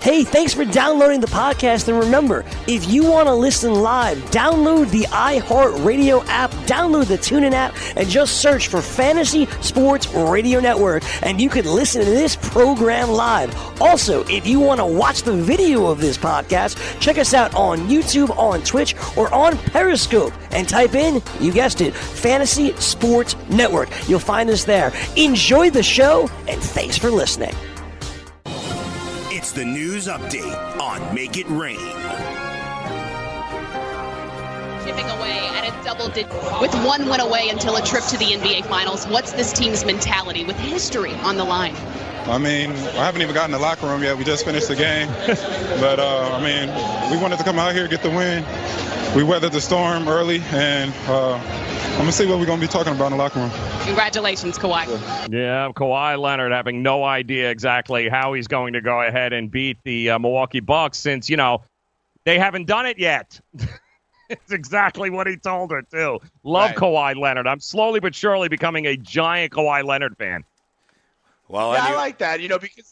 Hey, thanks for downloading the podcast. And remember, if you want to listen live, download the iHeartRadio app, download the TuneIn app, and just search for Fantasy Sports Radio Network, and you can listen to this program live. Also, if you want to watch the video of this podcast, check us out on YouTube, on Twitch, or on Periscope, and type in, you guessed it, Fantasy Sports Network. You'll find us there. Enjoy the show, and thanks for listening. It's the news update on Make It Rain. Chipping away at a double-digit with one win away until a trip to the NBA Finals. What's this team's mentality with history on the line? I mean, I haven't even gotten in the locker room yet. We just finished the game. But, I mean, we wanted to come out here, get the win. We weathered the storm early, and I'm going to see what we're going to be talking about in the locker room. Congratulations, Kawhi. Yeah, Kawhi Leonard having no idea exactly how he's going to go ahead and beat the Milwaukee Bucks since, they haven't done it yet. It's exactly what he told her, too. Love Kawhi Leonard. I'm slowly but surely becoming a giant Kawhi Leonard fan. Well, yeah, I like that, because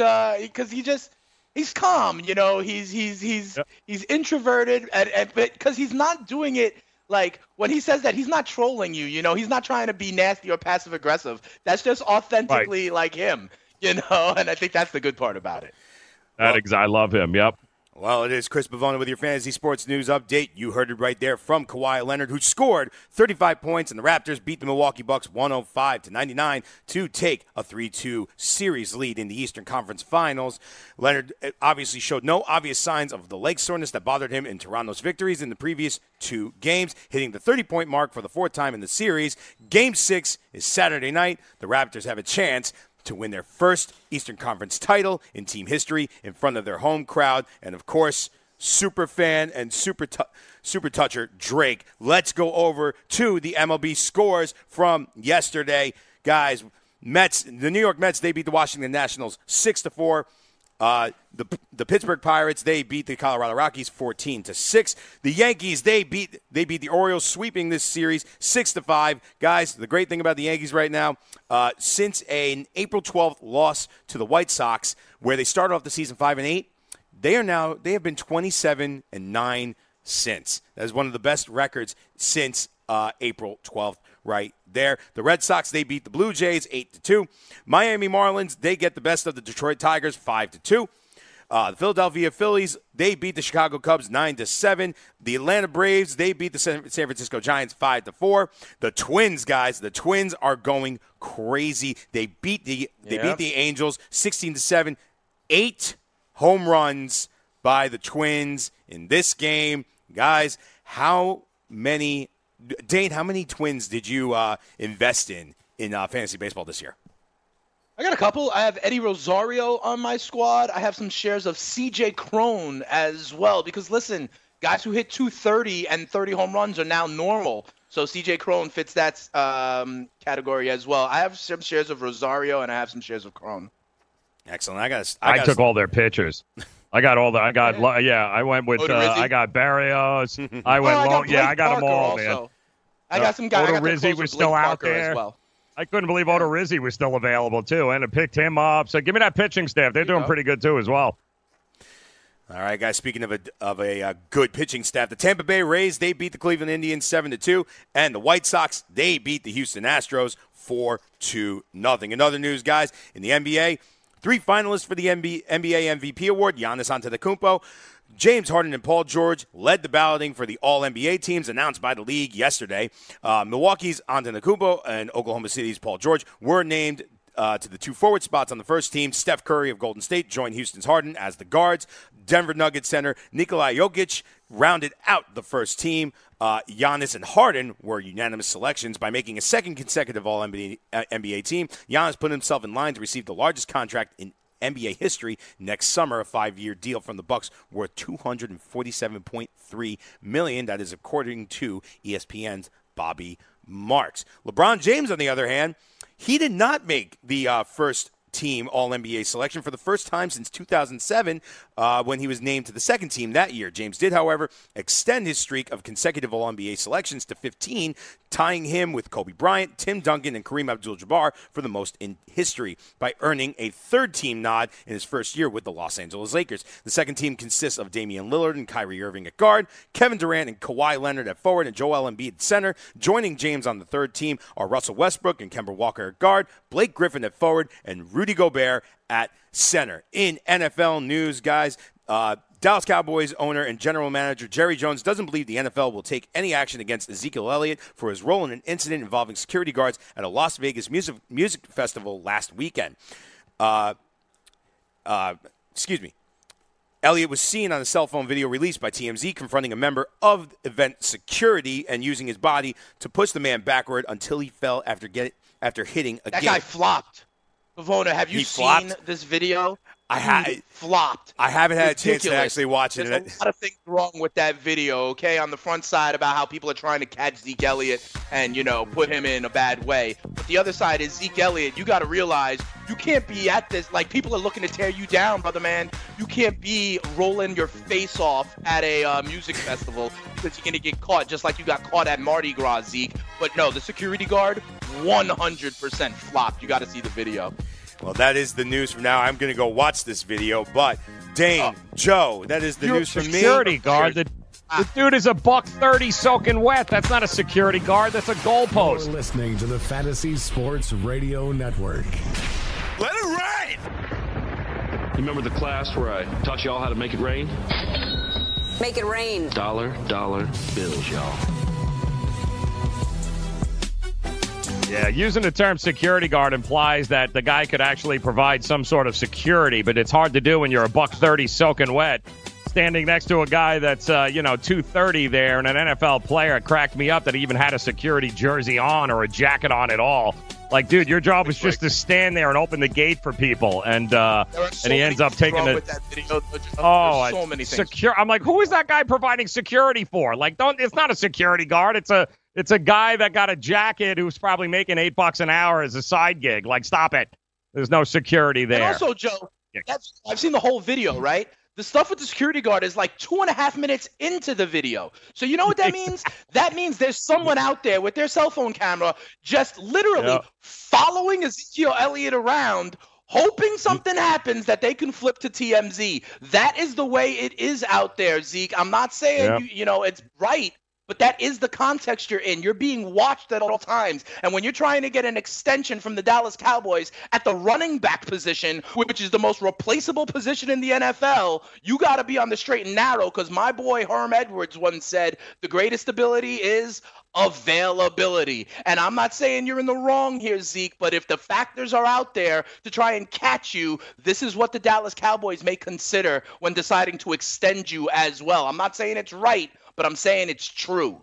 he's calm, he's introverted, and because he's not doing it like when he says that he's not trolling you, he's not trying to be nasty or passive aggressive. That's just authentically like him, and I think that's the good part about it. I love him. Yep. Well, it is Chris Bavona with your Fantasy Sports News Update. You heard it right there from Kawhi Leonard, who scored 35 points, and the Raptors beat the Milwaukee Bucks 105-99 to take a 3-2 series lead in the Eastern Conference Finals. Leonard obviously showed no obvious signs of the leg soreness that bothered him in Toronto's victories in the previous two games, hitting the 30-point mark for the fourth time in the series. Game 6 is Saturday night. The Raptors have a chance to win their first Eastern Conference title in team history in front of their home crowd. And, of course, super fan and super toucher Drake. Let's go over to the MLB scores from yesterday. Guys, the New York Mets, they beat the Washington Nationals 6-4. The Pittsburgh Pirates, they beat the Colorado Rockies 14-6. The Yankees, they beat the Orioles, sweeping this series 6-5. Guys, the great thing about the Yankees right now, since an April 12th loss to the White Sox, where they started off the season 5-8, they have been 27-9 since. That is one of the best records since April 12th. Right there. The Red Sox, they beat the Blue Jays 8-2. Miami Marlins, they get the best of the Detroit Tigers 5-2. The Philadelphia Phillies, they beat the Chicago Cubs 9-7. The Atlanta Braves, they beat the San Francisco Giants 5-4. The Twins, guys, the Twins are going crazy. They beat the Angels 16-7. 8 home runs by the Twins in this game. Guys, Dane, how many Twins did you invest in fantasy baseball this year? I got a couple. I have Eddie Rosario on my squad. I have some shares of C.J. Cron as well. Because, listen, guys who hit 230 and 30 home runs are now normal. So C.J. Cron fits that category as well. I have some shares of Rosario, and I have some shares of Cron. Excellent. I took all their pitchers. I went with I got Barrios. I got them all, also. man. I got some guys. Odorizzi was still out there. As well. I couldn't believe Odorizzi was still available, too, and I picked him up. So give me that pitching staff. They're doing pretty good, too, as well. All right, guys, speaking of a good pitching staff, the Tampa Bay Rays, they beat the Cleveland Indians 7-2, and the White Sox, they beat the Houston Astros 4-0. In other news, guys, in the NBA, 3 finalists for the NBA MVP award: Giannis Antetokounmpo, James Harden, and Paul George led the balloting for the All-NBA teams announced by the league yesterday. Milwaukee's Antetokounmpo and Oklahoma City's Paul George were named to the 2 forward spots on the first team. Steph Curry of Golden State joined Houston's Harden as the guards. Denver Nuggets center Nikola Jokic rounded out the first team. Giannis and Harden were unanimous selections by making a second consecutive All-NBA team. Giannis put himself in line to receive the largest contract in NBA history next summer, a 5-year deal from the Bucks worth $247.3 million. That is according to ESPN's Bobby Marks. LeBron James, on the other hand, he did not make the first third-team All-NBA selection for the first time since 2007 when he was named to the second team that year. James did, however, extend his streak of consecutive All-NBA selections to 15, tying him with Kobe Bryant, Tim Duncan, and Kareem Abdul-Jabbar for the most in history by earning a third-team nod in his first year with the Los Angeles Lakers. The second team consists of Damian Lillard and Kyrie Irving at guard, Kevin Durant and Kawhi Leonard at forward, and Joel Embiid at center. Joining James on the third team are Russell Westbrook and Kemba Walker at guard, Blake Griffin at forward, and Rudy Gobert at center. In NFL news, guys, Dallas Cowboys owner and general manager Jerry Jones doesn't believe the NFL will take any action against Ezekiel Elliott for his role in an incident involving security guards at a Las Vegas music festival last weekend. Elliott was seen on a cell phone video released by TMZ confronting a member of event security and using his body to push the man backward until he fell after hitting a gate. That guy flopped. Pavona, have you seen this video? Flopped. I haven't had a chance to actually watch it. There's a lot of things wrong with that video, okay? On the front side about how people are trying to catch Zeke Elliott and, put him in a bad way. But the other side is Zeke Elliott. You got to realize you can't be at this. Like, people are looking to tear you down, brother man. You can't be rolling your face off at a music festival because you're going to get caught just like you got caught at Mardi Gras, Zeke. But no, the security guard 100% flopped. You got to see the video. Well, that is the news from now. I'm going to go watch this video. But, Dane, Joe, that is the news from me. Security guard. The dude is $130 soaking wet. That's not a security guard. That's a goalpost. You're listening to the Fantasy Sports Radio Network. Let it rain! You remember the class where I taught y'all how to make it rain? Make it rain. Dollar bills, y'all. Yeah, using the term security guard implies that the guy could actually provide some sort of security, but it's hard to do when you're $130 soaking wet. Standing next to a guy that's, 230 there, and an NFL player. It cracked me up that he even had a security jersey on or a jacket on at all. Like, dude, your job was just to stand there and open the gate for people, and he ends up taking it. So many things. I'm like, who is that guy providing security for? Like, it's not a security guard. It's a guy that got a jacket who's probably making $8 an hour as a side gig. Like, stop it. There's no security there. And also, Joe, I've seen the whole video, right? The stuff with the security guard is like 2.5 minutes into the video. So you know what that means? That means there's someone out there with their cell phone camera just literally following Ezekiel Elliott around, hoping something happens that they can flip to TMZ. That is the way it is out there, Zeke. I'm not saying, it's right. But that is the context you're in. You're being watched at all times. And when you're trying to get an extension from the Dallas Cowboys at the running back position, which is the most replaceable position in the NFL, you got to be on the straight and narrow because my boy Herm Edwards once said the greatest ability is availability. And I'm not saying you're in the wrong here, Zeke, but if the factors are out there to try and catch you, this is what the Dallas Cowboys may consider when deciding to extend you as well. I'm not saying it's right, but I'm saying it's true.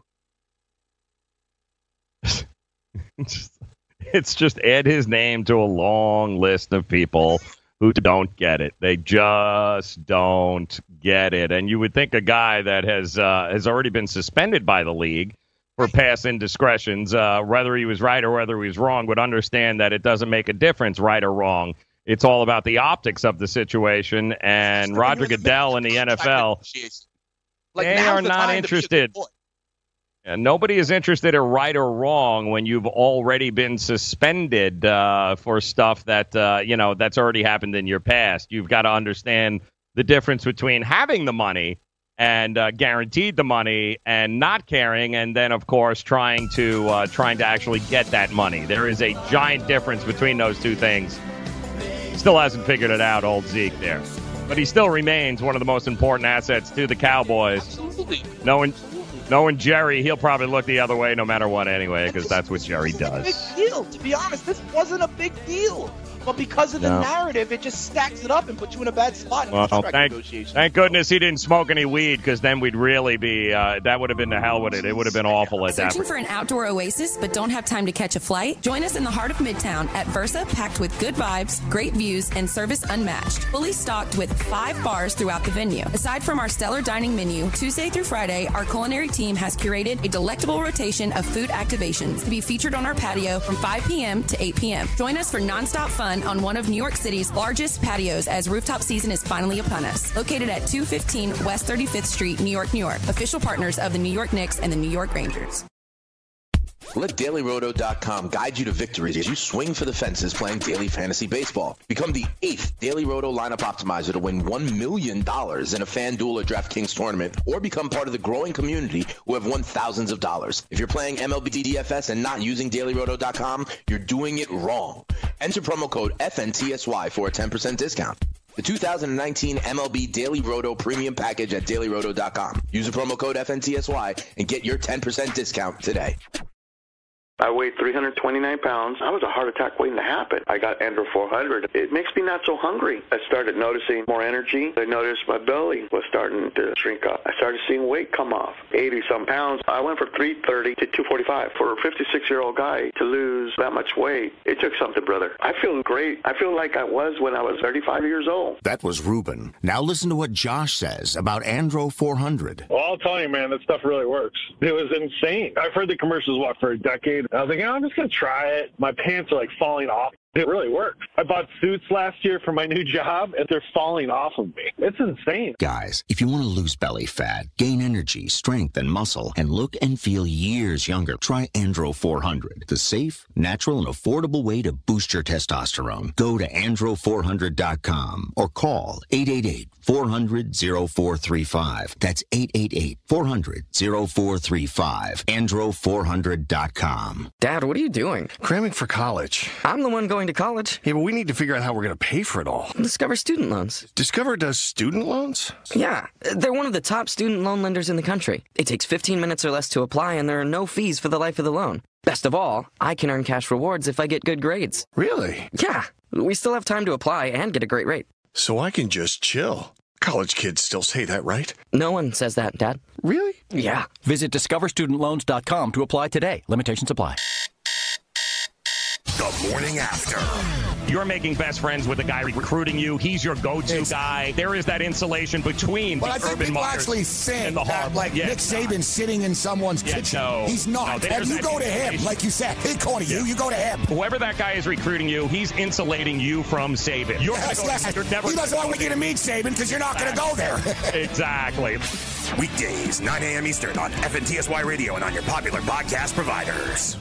It's just add his name to a long list of people who don't get it. They just don't get it. And you would think a guy that has already been suspended by the league for past indiscretions, whether he was right or whether he was wrong, would understand that it doesn't make a difference, right or wrong. It's all about the optics of the situation. And Roger Goodell in the NFL... they are not interested. And nobody is interested in right or wrong when you've already been suspended for stuff that, that's already happened in your past. You've got to understand the difference between having the money and guaranteed the money and not caring, and then, of course, trying to actually get that money. There is a giant difference between those two things. Still hasn't figured it out, old Zeke there. But he still remains one of the most important assets to the Cowboys. Absolutely. Knowing Jerry, he'll probably look the other way no matter what anyway, because that's what Jerry does. Big deal. To be honest, this wasn't a big deal. But because of the narrative, it just stacks it up and puts you in a bad spot in contract negotiations. Thank goodness he didn't smoke any weed, because then we'd really be, that would have been the hell with it. It would have been awful at that point. Searching for an outdoor oasis but don't have time to catch a flight? Join us in the heart of Midtown at Versa, packed with good vibes, great views, and service unmatched. Fully stocked with 5 bars throughout the venue. Aside from our stellar dining menu, Tuesday through Friday, our culinary team has curated a delectable rotation of food activations to be featured on our patio from 5 p.m. to 8 p.m. Join us for nonstop fun fun on one of New York City's largest patios as rooftop season is finally upon us. Located at 215 West 35th Street, New York, New York. Official partners of the New York Knicks and the New York Rangers. Let DailyRoto.com guide you to victory as you swing for the fences playing daily fantasy baseball. Become the 8th Daily Roto lineup optimizer to win $1 million in a FanDuel or DraftKings tournament, or become part of the growing community who have won thousands of dollars. If you're playing MLB DFS and not using DailyRoto.com, you're doing it wrong. Enter promo code FNTSY for a 10% discount. The 2019 MLB Daily Roto Premium Package at DailyRoto.com. Use the promo code FNTSY and get your 10% discount today. I weighed 329 pounds. I was a heart attack waiting to happen. I got Andro 400. It makes me not so hungry. I started noticing more energy. I noticed my belly was starting to shrink up. I started seeing weight come off. 80-some pounds. I went from 330 to 245. For a 56-year-old guy to lose that much weight, it took something, brother. I feel great. I feel like I was when I was 35 years old. That was Ruben. Now listen to what Josh says about Andro 400. Well, I'll tell you, man, that stuff really works. It was insane. I've heard the commercials, for a decade. I was like, I'm just going to try it. My pants are like falling off. It really works. I bought suits last year for my new job, and they're falling off of me. It's insane. Guys, if you want to lose belly fat, gain energy, strength, and muscle, and look and feel years younger, try Andro 400, the safe, natural, and affordable way to boost your testosterone. Go to andro400.com or call 888-400-0435. That's 888-400-0435. Andro400.com. Dad, what are you doing? Cramming for college. I'm the one going to college. Yeah, but we need to figure out how we're going to pay for it all. Discover Student Loans. Discover does student loans? Yeah, they're one of the top student loan lenders in the country. It takes 15 minutes or less to apply, and there are no fees for the life of the loan. Best of all, I can earn cash rewards if I get good grades. Really? Yeah, we still have time to apply and get a great rate. So I can just chill. College kids still say that, right? No one says that, Dad. Really? Yeah. Visit discoverstudentloans.com to apply today. Limitations apply. The morning after. You're making best friends with the guy recruiting you. He's your go-to guy. There is that insulation between the I think Urban people Meyers actually think and the that, Harvard. like, Nick Saban's sitting in someone's kitchen. No, he's not. And you go to him, like you said. He called you. You go to him. Whoever that guy is recruiting you, he's insulating you from Saban. You're never he doesn't want you to meet Saban because you're not going to go there. Exactly. Weekdays, 9 a.m. Eastern on FNTSY Radio and on your popular podcast providers.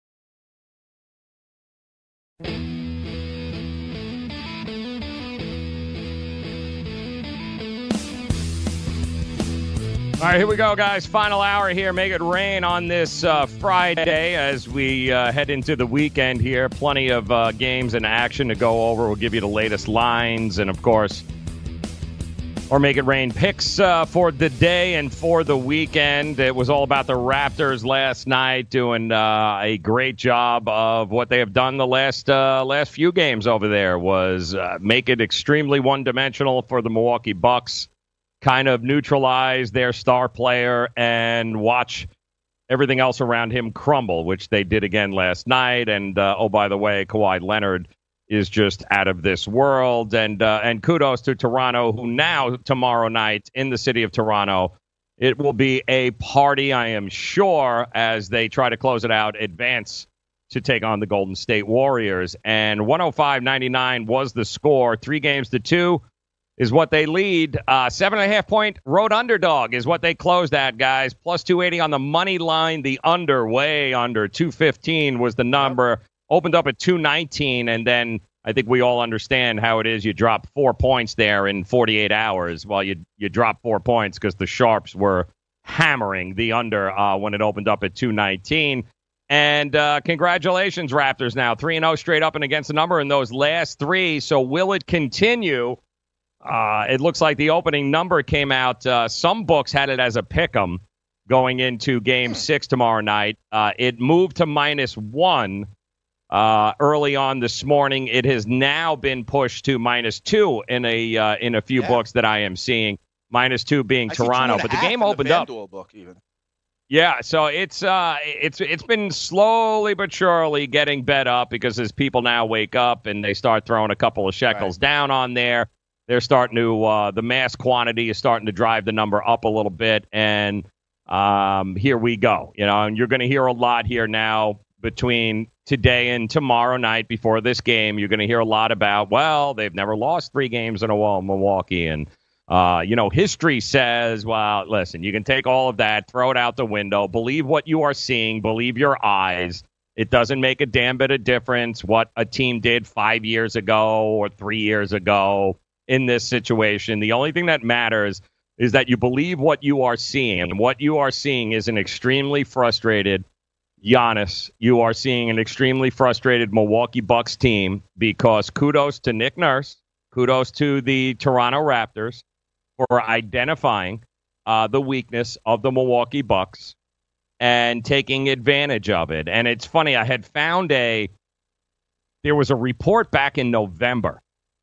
All right, here we go, guys. Final hour here. Make it rain on this Friday as we head into the weekend here. Plenty of games and action to go over. We'll give you the latest lines and, of course, or Make It Rain picks for the day and for the weekend. It was all about the Raptors last night, doing a great job of what they have done the last few games over there, was make it extremely one-dimensional for the Milwaukee Bucks, kind of neutralize their star player and watch everything else around him crumble, which they did again last night. And, oh, by the way, Kawhi Leonard is just out of this world. And kudos to Toronto, who now, tomorrow night, in the city of Toronto, it will be a party, I am sure, as they try to close it out, advance to take on the Golden State Warriors. And 105-99 was the score, 3-2 is what they lead. 7.5-point road underdog is what they closed at, guys. Plus 280 on the money line. The under, way under. 215 was the number. Opened up at 219, and then I think we all understand how it is. You drop 4 points there in 48 hours. Well, you drop 4 points because the Sharps were hammering the under when it opened up at 219. And congratulations, Raptors, now 3-0 straight up and against the number in those last three. So will it continue? It looks like the opening number came out. Some books had it as a pick'em going into Game 6 tomorrow night. It moved to -1 early on this morning. It has now been pushed to -2 in a few books that I am seeing. -2 being Toronto, but the game opened up. Book even. Yeah, so it's been slowly but surely getting bet up because as people now wake up and they start throwing a couple of shekels down on there, they're starting to the mass quantity is starting to drive the number up a little bit, and here we go. And you're going to hear a lot here now between today and tomorrow night before this game, you're going to hear a lot about, well, they've never lost 3 games in a row in Milwaukee. And, history says, well, listen, you can take all of that, throw it out the window, believe what you are seeing, believe your eyes. It doesn't make a damn bit of difference what a team did 5 years ago or 3 years ago in this situation. The only thing that matters is that you believe what you are seeing. And what you are seeing is an extremely frustrated Giannis. You are seeing an extremely frustrated Milwaukee Bucks team because kudos to Nick Nurse, kudos to the Toronto Raptors for identifying the weakness of the Milwaukee Bucks and taking advantage of it. And it's funny, I had found there was a report back in November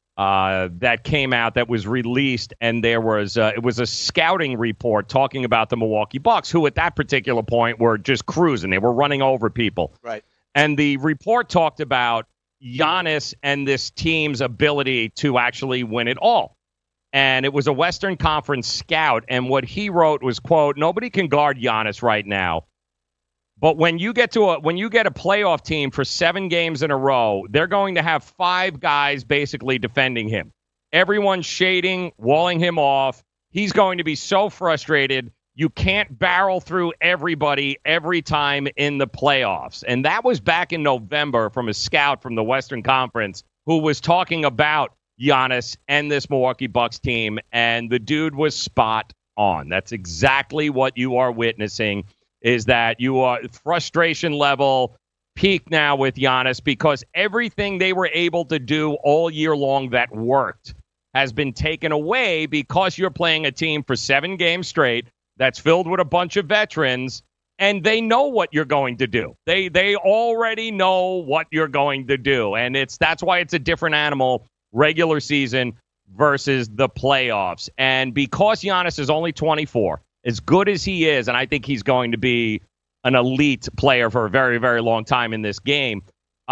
that came out that was released, and there was it was a scouting report talking about the Milwaukee Bucks, who at that particular point were just cruising. They were running over people. Right. And the report talked about Giannis and this team's ability to actually win it all. And it was a Western Conference scout, and what he wrote was, quote, nobody can guard Giannis right now. But when you get a playoff team for 7 games in a row, they're going to have 5 guys basically defending him. Everyone's shading, walling him off. He's going to be so frustrated. You can't barrel through everybody every time in the playoffs. And that was back in November from a scout from the Western Conference who was talking about Giannis and this Milwaukee Bucks team, and the dude was spot on. That's exactly what you are witnessing, is that you are frustration level peak now with Giannis because everything they were able to do all year long that worked has been taken away because you're playing a team for 7 games straight that's filled with a bunch of veterans, and they know what you're going to do. They already know what you're going to do, and that's why it's a different animal regular season versus the playoffs. And because Giannis is only 24, as good as he is, and I think he's going to be an elite player for a very, very long time in this game,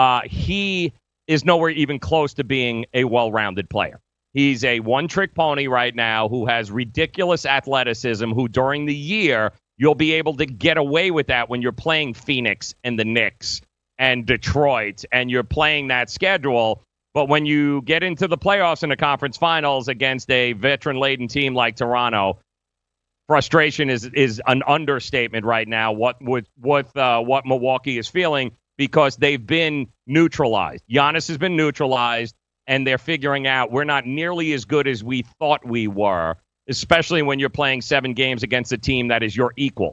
he is nowhere even close to being a well-rounded player. He's a one-trick pony right now who has ridiculous athleticism, who during the year you'll be able to get away with that when you're playing Phoenix and the Knicks and Detroit and you're playing that schedule. But when you get into the playoffs and the conference finals against a veteran-laden team like Toronto, frustration is an understatement right now. What Milwaukee is feeling, because they've been neutralized. Giannis has been neutralized, and they're figuring out we're not nearly as good as we thought we were, especially when you're playing 7 games against a team that is your equal.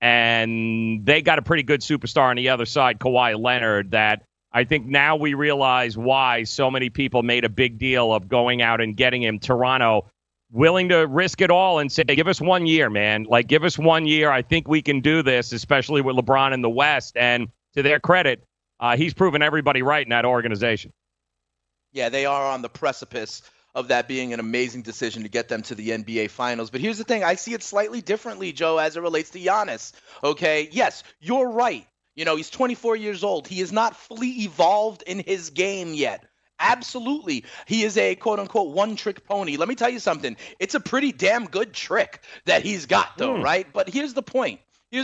And they got a pretty good superstar on the other side, Kawhi Leonard, that I think now we realize why so many people made a big deal of going out and getting him. Toronto willing to risk it all and say, give us 1 year, man. Like, give us 1 year. I think we can do this, especially with LeBron in the West. And to their credit, he's proven everybody right in that organization. Yeah, they are on the precipice of that being an amazing decision to get them to the NBA Finals. But here's the thing. I see it slightly differently, Joe, as it relates to Giannis. Okay, yes, you're right. You know, he's 24 years old. He is not fully evolved in his game yet. Absolutely. He is a quote-unquote one-trick pony. Let me tell you something. It's a pretty damn good trick that he's got, though, right? But here's the point.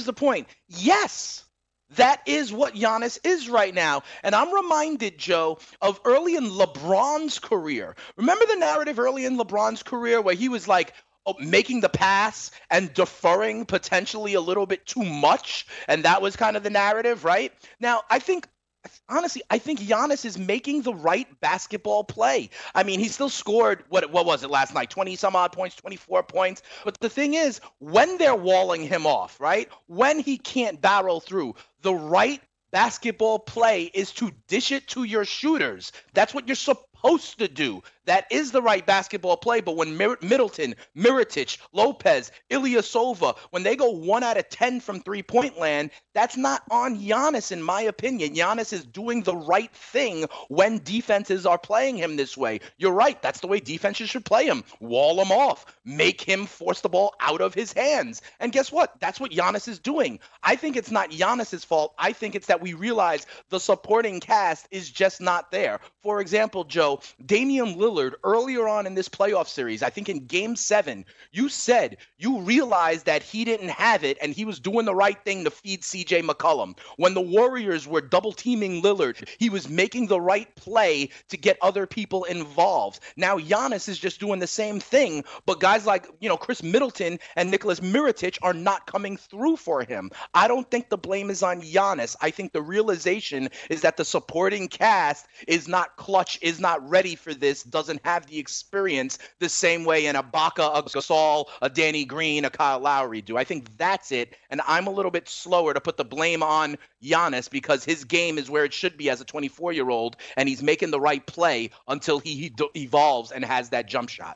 Yes, that is what Giannis is right now. And I'm reminded, Joe, of early in LeBron's career. Remember the narrative early in LeBron's career where he was like, making the pass and deferring potentially a little bit too much, and that was kind of the narrative, right? Now, honestly, I think Giannis is making the right basketball play. I mean, he still scored, what was it last night, 20-some-odd points, 24 points. But the thing is, when they're walling him off, right, when he can't barrel through, the right basketball play is to dish it to your shooters. That's what you're supposed to do. That is the right basketball play. But when Middleton, Mirotic, Lopez, Ilyasova, when they go 1 out of 10 from three-point land, that's not on Giannis, in my opinion. Giannis is doing the right thing when defenses are playing him this way. You're right. That's the way defenses should play him. Wall him off. Make him force the ball out of his hands. And guess what? That's what Giannis is doing. I think it's not Giannis's fault. I think it's that we realize the supporting cast is just not there. For example, Joe, Damian Lillard, earlier on in this playoff series, I think in Game 7, you said you realized that he didn't have it and he was doing the right thing to feed C.J. McCollum. When the Warriors were double-teaming Lillard, he was making the right play to get other people involved. Now Giannis is just doing the same thing, but guys like, Chris Middleton and Nicholas Mirotic are not coming through for him. I don't think the blame is on Giannis. I think the realization is that the supporting cast is not clutch, is not ready for this, doesn't have the experience the same way an Ibaka, a Gasol, a Danny Green, a Kyle Lowry do. I think that's it, and I'm a little bit slower to put the blame on Giannis because his game is where it should be as a 24-year-old, and he's making the right play until he evolves and has that jump shot.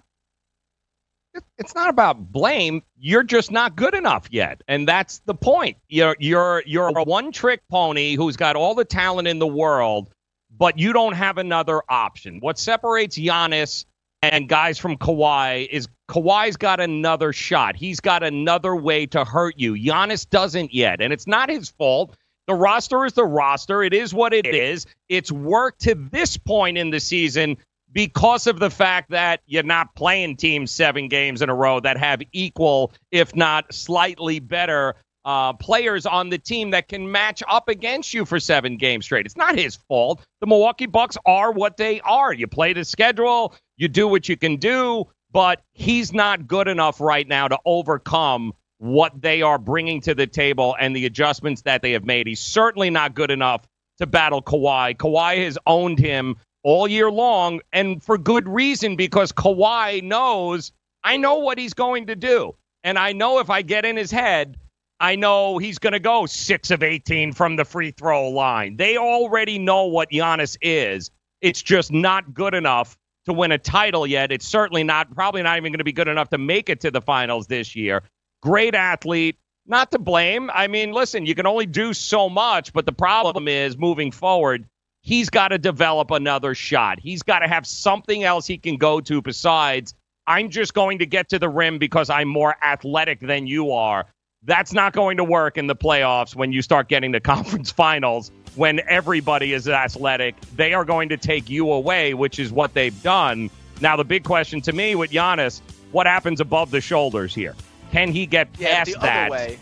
It's not about blame. You're just not good enough yet, and that's the point. You're a one-trick pony who's got all the talent in the world, but you don't have another option. What separates Giannis and guys from Kawhi is Kawhi's got another shot. He's got another way to hurt you. Giannis doesn't yet, and it's not his fault. The roster is the roster. It is what it is. It's worked to this point in the season because of the fact that you're not playing teams 7 games in a row that have equal, if not slightly better, players on the team that can match up against you for 7 games straight. It's not his fault. The Milwaukee Bucks are what they are. You play the schedule, you do what you can do, but he's not good enough right now to overcome what they are bringing to the table and the adjustments that they have made. He's certainly not good enough to battle Kawhi. Kawhi has owned him all year long, and for good reason, because Kawhi knows, I know what he's going to do. And I know if I get in his head, I know he's going to go 6 of 18 from the free throw line. They already know what Giannis is. It's just not good enough to win a title yet. It's certainly probably not even going to be good enough to make it to the finals this year. Great athlete, not to blame. I mean, listen, you can only do so much, but the problem is moving forward, he's got to develop another shot. He's got to have something else he can go to besides, I'm just going to get to the rim because I'm more athletic than you are. That's not going to work in the playoffs when you start getting to conference finals, when everybody is athletic. They are going to take you away, which is what they've done. Now, the big question to me with Giannis, what happens above the shoulders here? Can he get past that? Other way.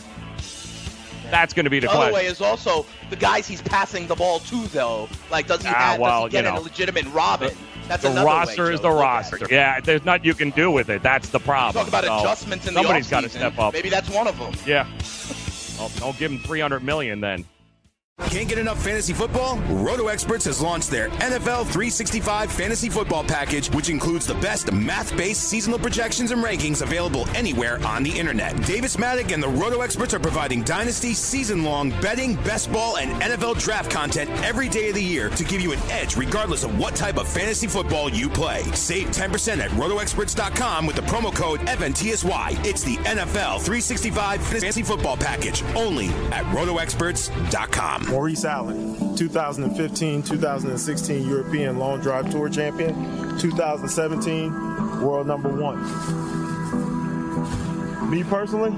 That's going to be the other question. way is also the guys he's passing the ball to, though. Like, does he get in a legitimate Robin? That's the roster is the roster. Yeah, there's nothing you can do with it. That's the problem. Talk about adjustments in the offseason. Somebody's got to step up. Maybe that's one of them. Yeah. Well, don't give him $300 million then. Can't get enough fantasy football? Roto Experts has launched their NFL 365 fantasy football package, which includes the best math-based seasonal projections and rankings available anywhere on the internet. Davis Maddock and the Roto Experts are providing dynasty, season-long betting, best ball, and NFL draft content every day of the year to give you an edge regardless of what type of fantasy football you play. Save 10% at rotoexperts.com with the promo code FNTSY. It's the NFL 365 fantasy football package only at rotoexperts.com. Maurice Allen, 2015-2016 European Long Drive Tour champion, 2017 world number 1. Me personally,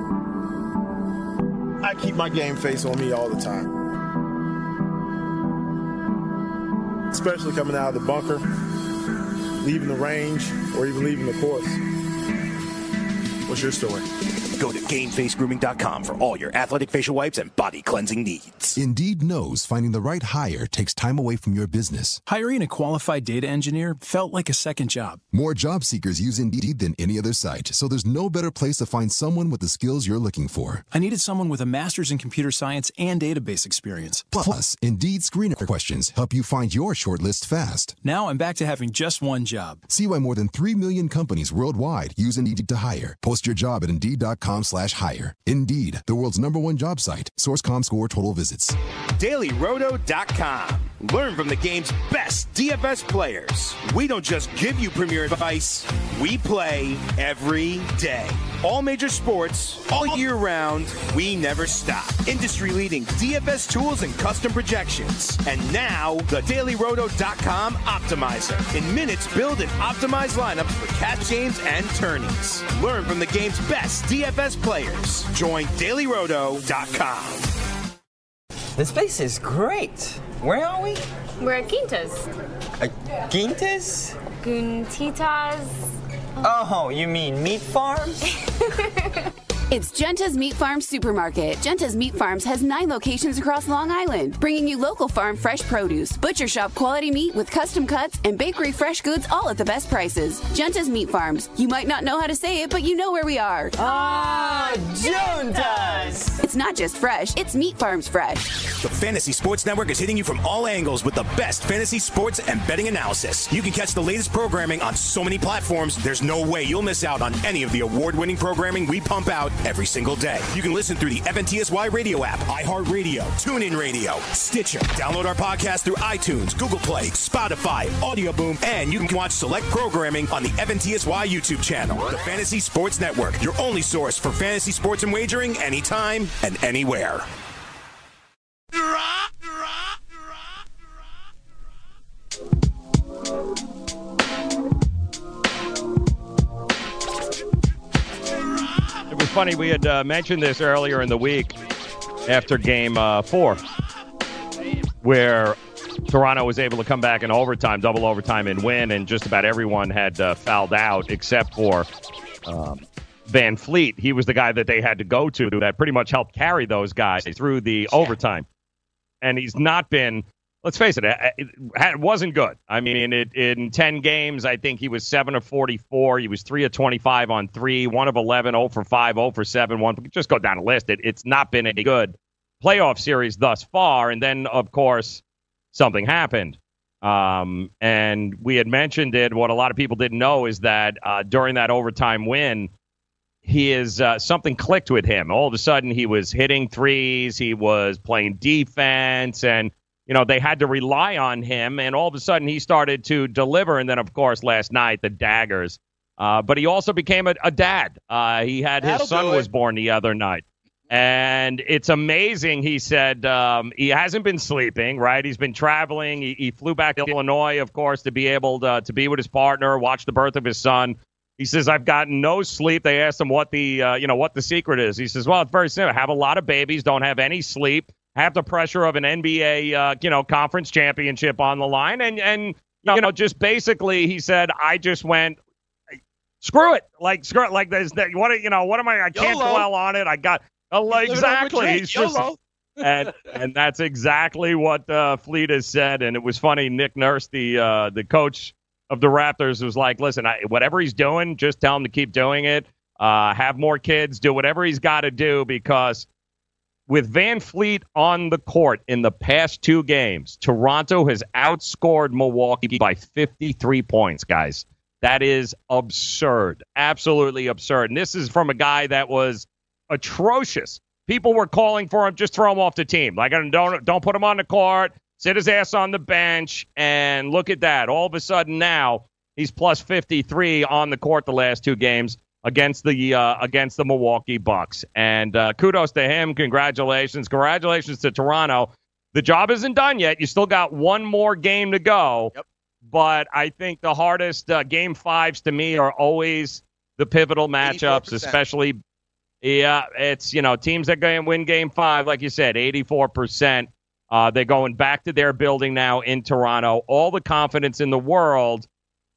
I keep my game face on me all the time. Especially coming out of the bunker, leaving the range, or even leaving the course. What's your story? Go to GameFaceGrooming.com for all your athletic facial wipes and body cleansing needs. Indeed knows finding the right hire takes time away from your business. Hiring a qualified data engineer felt like a second job. More job seekers use Indeed than any other site, so there's no better place to find someone with the skills you're looking for. I needed someone with a master's in computer science and database experience. Plus, Indeed screener questions help you find your shortlist fast. Now I'm back to having just one job. See why more than 3 million companies worldwide use Indeed to hire. Post your job at Indeed.com/hire. Indeed, the world's #1 job site. SourceComScore total visits. DailyRoto.com. Learn from the game's best DFS players. We don't just give you premier advice, we play every day. All major sports, all year round, we never stop. Industry-leading DFS tools and custom projections. And now, the DailyRoto.com Optimizer. In minutes, build and optimize lineups for cash games and tourneys. Learn from the game's best DFS players. Join DailyRoto.com. This place is great. Where are we? We're at Quintas. Gintas? Guntitas. Oh, you mean meat farms? It's Genta's Meat Farms Supermarket. Genta's Meat Farms has 9 locations across Long Island, bringing you local farm fresh produce, butcher shop quality meat with custom cuts, and bakery fresh goods all at the best prices. Genta's Meat Farms. You might not know how to say it, but you know where we are. Juntas! It's not just fresh, it's Meat Farms fresh. The Fantasy Sports Network is hitting you from all angles with the best fantasy sports and betting analysis. You can catch the latest programming on so many platforms, there's no way you'll miss out on any of the award-winning programming we pump out every single day. You can listen through the FNTSY radio app, iHeartRadio, TuneIn Radio, Stitcher. Download our podcast through iTunes, Google Play, Spotify, Audio Boom, and you can watch select programming on the FNTSY YouTube channel. The Fantasy Sports Network, your only source for fantasy sports and wagering anytime and anywhere. It was funny, we had mentioned this earlier in the week after Game 4, where Toronto was able to come back in overtime, double overtime, and win, and just about everyone had fouled out except for Van Fleet. He was the guy that they had to go to that pretty much helped carry those guys through the overtime. And he's not been, let's face it, it wasn't good. I mean, in 10 games, I think he was 7 of 44. He was 3 of 25 on 3, 1 of 11, 0 for 5, 0 for 7, 1. Just go down the list. It's not been a good playoff series thus far. And then, of course, something happened. And we had mentioned it. What a lot of people didn't know is that during that overtime win, something clicked with him. All of a sudden, he was hitting threes. He was playing defense, and they had to rely on him. And all of a sudden, he started to deliver. And then, of course, last night the daggers. But he also became a dad. His son was born the other night. And it's amazing, he said, he hasn't been sleeping, right? He's been traveling. He flew back to Illinois, of course, to be able to be with his partner, watch the birth of his son. He says, I've gotten no sleep. They asked him what the secret is. He says, well, it's very simple. Have a lot of babies, don't have any sleep, have the pressure of an NBA, conference championship on the line. And just basically, he said, I just went, screw it. Like, there's that. What am I can't dwell on it. I got. Exactly. He's just, and that's exactly what Fleet has said. And it was funny. Nick Nurse, the coach of the Raptors, was like, listen, whatever he's doing, just tell him to keep doing it. Have more kids, do whatever he's got to do, because with Van Fleet on the court in the past 2 games, Toronto has outscored Milwaukee by 53 points, guys. That is absurd. Absolutely absurd. And this is from a guy that was atrocious. People were calling for him, just throw him off the team. Like, don't put him on the court, sit his ass on the bench, and look at that. All of a sudden now, he's plus 53 on the court the last 2 games against the Milwaukee Bucks. And kudos to him. Congratulations. Congratulations to Toronto. The job isn't done yet. You still got 1 more game to go. Yep. But I think the hardest Game 5s to me are always the pivotal matchups, 84%. Especially it's, teams that go and win Game 5, like you said, 84%. They're going back to their building now in Toronto. All the confidence in the world.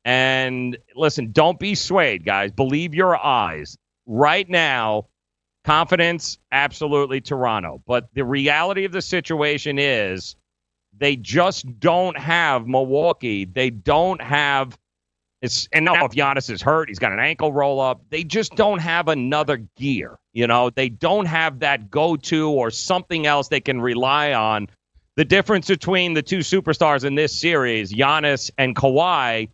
And listen, don't be swayed, guys. Believe your eyes. Right now, confidence, absolutely Toronto. But the reality of the situation is they just don't have Milwaukee. They don't have and now if Giannis is hurt, he's got an ankle roll-up. They just don't have another gear. They don't have that go-to or something else they can rely on. The difference between the 2 superstars in this series, Giannis and Kawhi,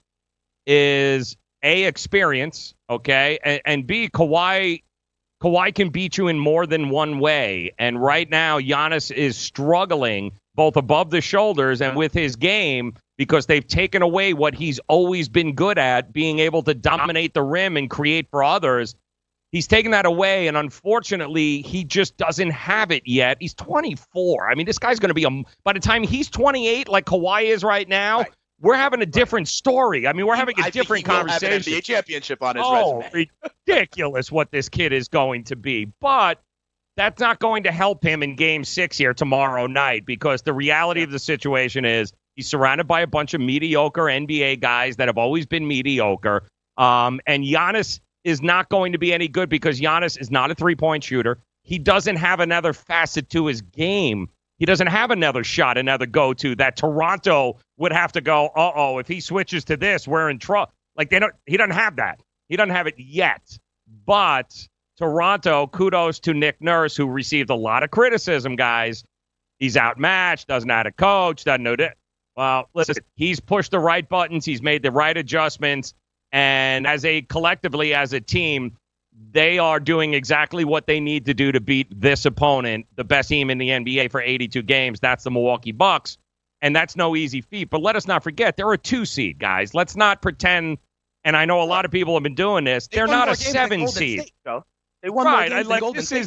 is A, experience, okay, and B, Kawhi can beat you in more than one way. And right now, Giannis is struggling both above the shoulders and with his game, because they've taken away what he's always been good at, being able to dominate the rim and create for others. He's taken that away, and unfortunately, he just doesn't have it yet. He's 24. I mean, this guy's going to be by the time he's 28, like Kawhi is right now, we're having a different story. I mean, we're having a different conversation. Have an NBA championship on his resume. Ridiculous what this kid is going to be. But that's not going to help him in Game 6 here tomorrow night, because the reality of the situation is He's surrounded by a bunch of mediocre NBA guys that have always been mediocre. And Giannis is not going to be any good because Giannis is not a three-point shooter. He doesn't have another facet to his game. He doesn't have another shot, another go-to that Toronto would have to go, if he switches to this, we're in trouble. Like, he doesn't have that. He doesn't have it yet. But Toronto, kudos to Nick Nurse, who received a lot of criticism, guys. He's outmatched, doesn't know how to coach, doesn't know that. Well, listen, he's pushed the right buttons. He's made the right adjustments. And collectively as a team, they are doing exactly what they need to do to beat this opponent, the best team in the NBA for 82 games. That's the Milwaukee Bucks. And that's no easy feat. But let us not forget, they're a 2 seed, guys. Let's not pretend, and I know a lot of people have been doing this, they're not a 7 seed. State, they won more games than Golden State.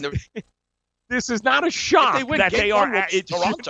This is not a shock that they are at Toronto.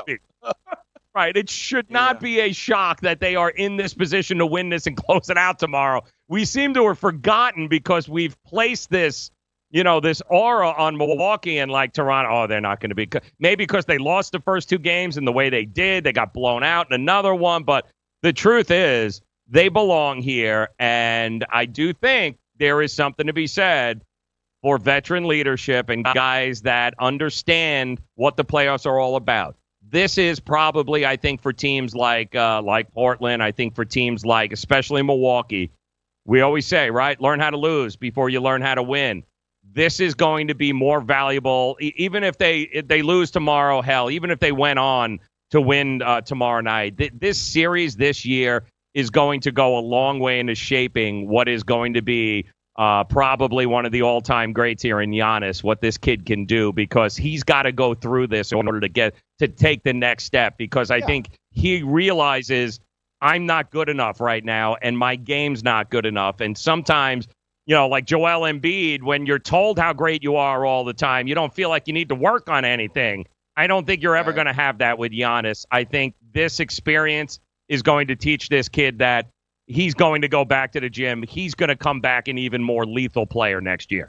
Right. It should not be a shock that they are in this position to win this and close it out tomorrow. We seem to have forgotten because we've placed this, this aura on Milwaukee and like Toronto. Oh, they're not going to be. Maybe because they lost the first 2 games and the way they did, they got blown out in another one. But the truth is they belong here. And I do think there is something to be said for veteran leadership and guys that understand what the playoffs are all about. This is probably, I think, for teams like Portland, I think for teams like especially Milwaukee, we always say, right, learn how to lose before you learn how to win. This is going to be more valuable, even if they lose tomorrow, hell, even if they went on to win tomorrow night. This series this year is going to go a long way into shaping what is going to be probably one of the all-time greats here in Giannis, what this kid can do, because he's got to go through this in order to take the next step, because I think he realizes I'm not good enough right now and my game's not good enough. And sometimes, like Joel Embiid, when you're told how great you are all the time, you don't feel like you need to work on anything. I don't think you're ever going to have that with Giannis. I think this experience is going to teach this kid that he's going to go back to the gym. He's going to come back an even more lethal player next year.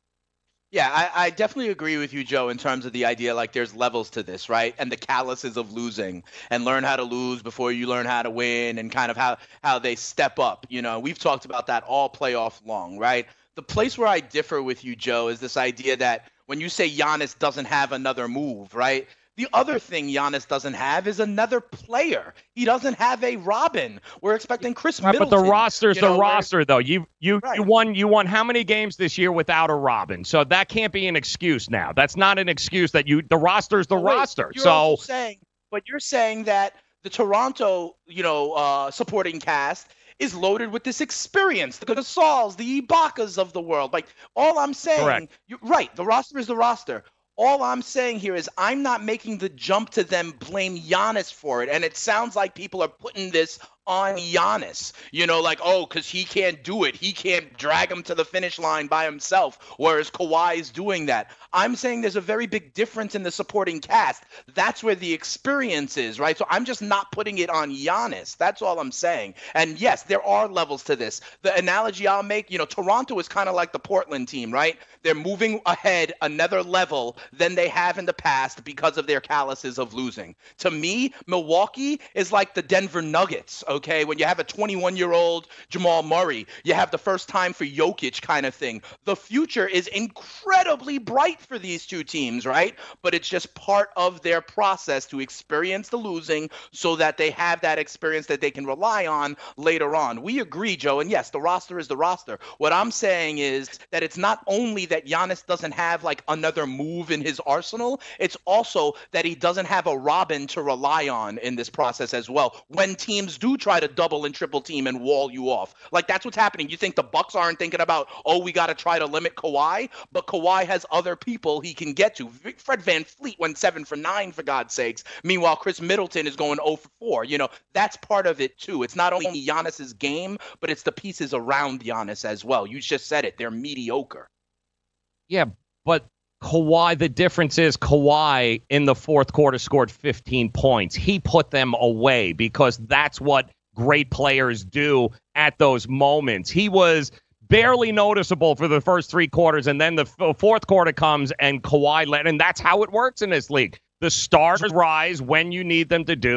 Yeah, I definitely agree with you, Joe, in terms of the idea like there's levels to this, right? And the calluses of losing, and learn how to lose before you learn how to win, and kind of how they step up. We've talked about that all playoff long, right? The place where I differ with you, Joe, is this idea that when you say Giannis doesn't have another move, right? The other thing Giannis doesn't have is another player. He doesn't have a Robin. We're expecting Chris Middleton. But the roster's the roster, though. You won how many games this year without a Robin? So that can't be an excuse now. That's not an excuse that the roster's the roster. You're saying that the Toronto, supporting cast is loaded with this experience, the Gasols, the Ibakas of the world. Like, all I'm saying, you're right, the roster is the roster. All I'm saying here is I'm not making the jump to them blame Giannis for it. And it sounds like people are putting this on Giannis, because he can't do it. He can't drag him to the finish line by himself, whereas Kawhi is doing that. I'm saying there's a very big difference in the supporting cast. That's where the experience is, right? So I'm just not putting it on Giannis. That's all I'm saying. And yes, there are levels to this. The analogy I'll make, Toronto is kind of like the Portland team, right? They're moving ahead another level than they have in the past because of their calluses of losing. To me, Milwaukee is like the Denver Nuggets, okay? When you have a 21-year-old Jamal Murray, you have the first time for Jokic kind of thing. The future is incredibly bright for these two teams, right? But it's just part of their process to experience the losing so that they have that experience that they can rely on later on. We agree, Joe, and yes, the roster is the roster. What I'm saying is that it's not only that Giannis doesn't have like another move in his arsenal, it's also that he doesn't have a Robin to rely on in this process as well. When teams do try to double and triple team and wall you off, like that's what's happening. You think the Bucks aren't thinking about, we got to try to limit Kawhi, but Kawhi has other people he can get to. Fred VanVleet went 7 for 9 for God's sakes. Meanwhile, Chris Middleton is going 0 for 4. That's part of it too. It's not only Giannis's game, but it's the pieces around Giannis as well. You just said it. They're mediocre. Yeah, but Kawhi, the difference is Kawhi in the fourth quarter scored 15 points. He put them away because that's what great players do at those moments. He was barely noticeable for the first 3 quarters, and then the fourth quarter comes and Kawhi led, and that's how it works in this league. The stars rise when you need them to do.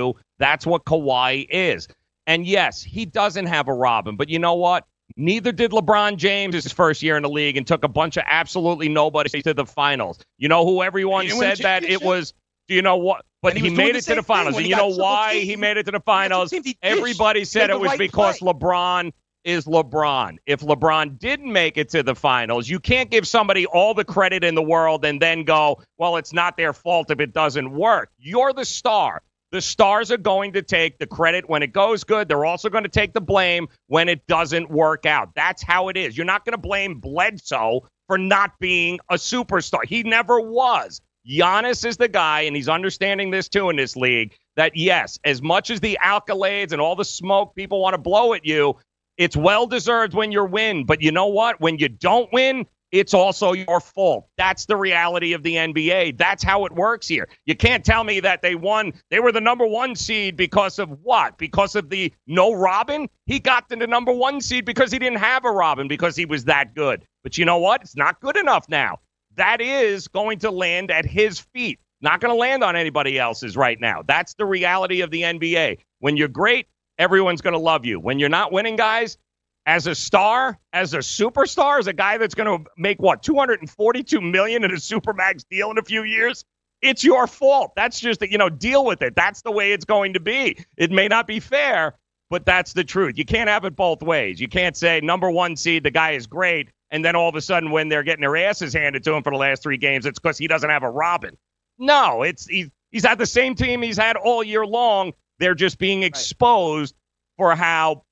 That's what Kawhi is. And yes, he doesn't have a Robin, but you know what? Neither did LeBron James his first year in the league and took a bunch of absolutely nobody to the finals. You know who everyone said that it was? Do you know what? But he made it to the finals. And you know why he made it to the finals? Everybody said it was because LeBron is LeBron. If LeBron didn't make it to the finals, you can't give somebody all the credit in the world and then go, well, it's not their fault if it doesn't work. You're the star. The stars are going to take the credit when it goes good. They're also going to take the blame when it doesn't work out. That's how it is. You're not going to blame Bledsoe for not being a superstar. He never was. Giannis is the guy, and he's understanding this too in this league, that yes, as much as the accolades and all the smoke people want to blow at you, it's well-deserved when you win. But you know what? When you don't win, it's also your fault. That's the reality of the NBA. That's how it works here. You can't tell me that they won. They were the number 1 seed because of what? Because of the no Robin? He got to the number 1 seed because he didn't have a Robin, because he was that good. But you know what? It's not good enough now. That is going to land at his feet. Not going to land on anybody else's right now. That's the reality of the NBA. When you're great, everyone's going to love you. When you're not winning, guys, as a star, as a superstar, as a guy that's going to make, what, $242 million in a Supermax deal in a few years, it's your fault. That's just, deal with it. That's the way it's going to be. It may not be fair, but that's the truth. You can't have it both ways. You can't say number 1 seed, the guy is great, and then all of a sudden when they're getting their asses handed to him for the last 3 games, it's because he doesn't have a Robin. No, he's had the same team he's had all year long. They're just being exposed for how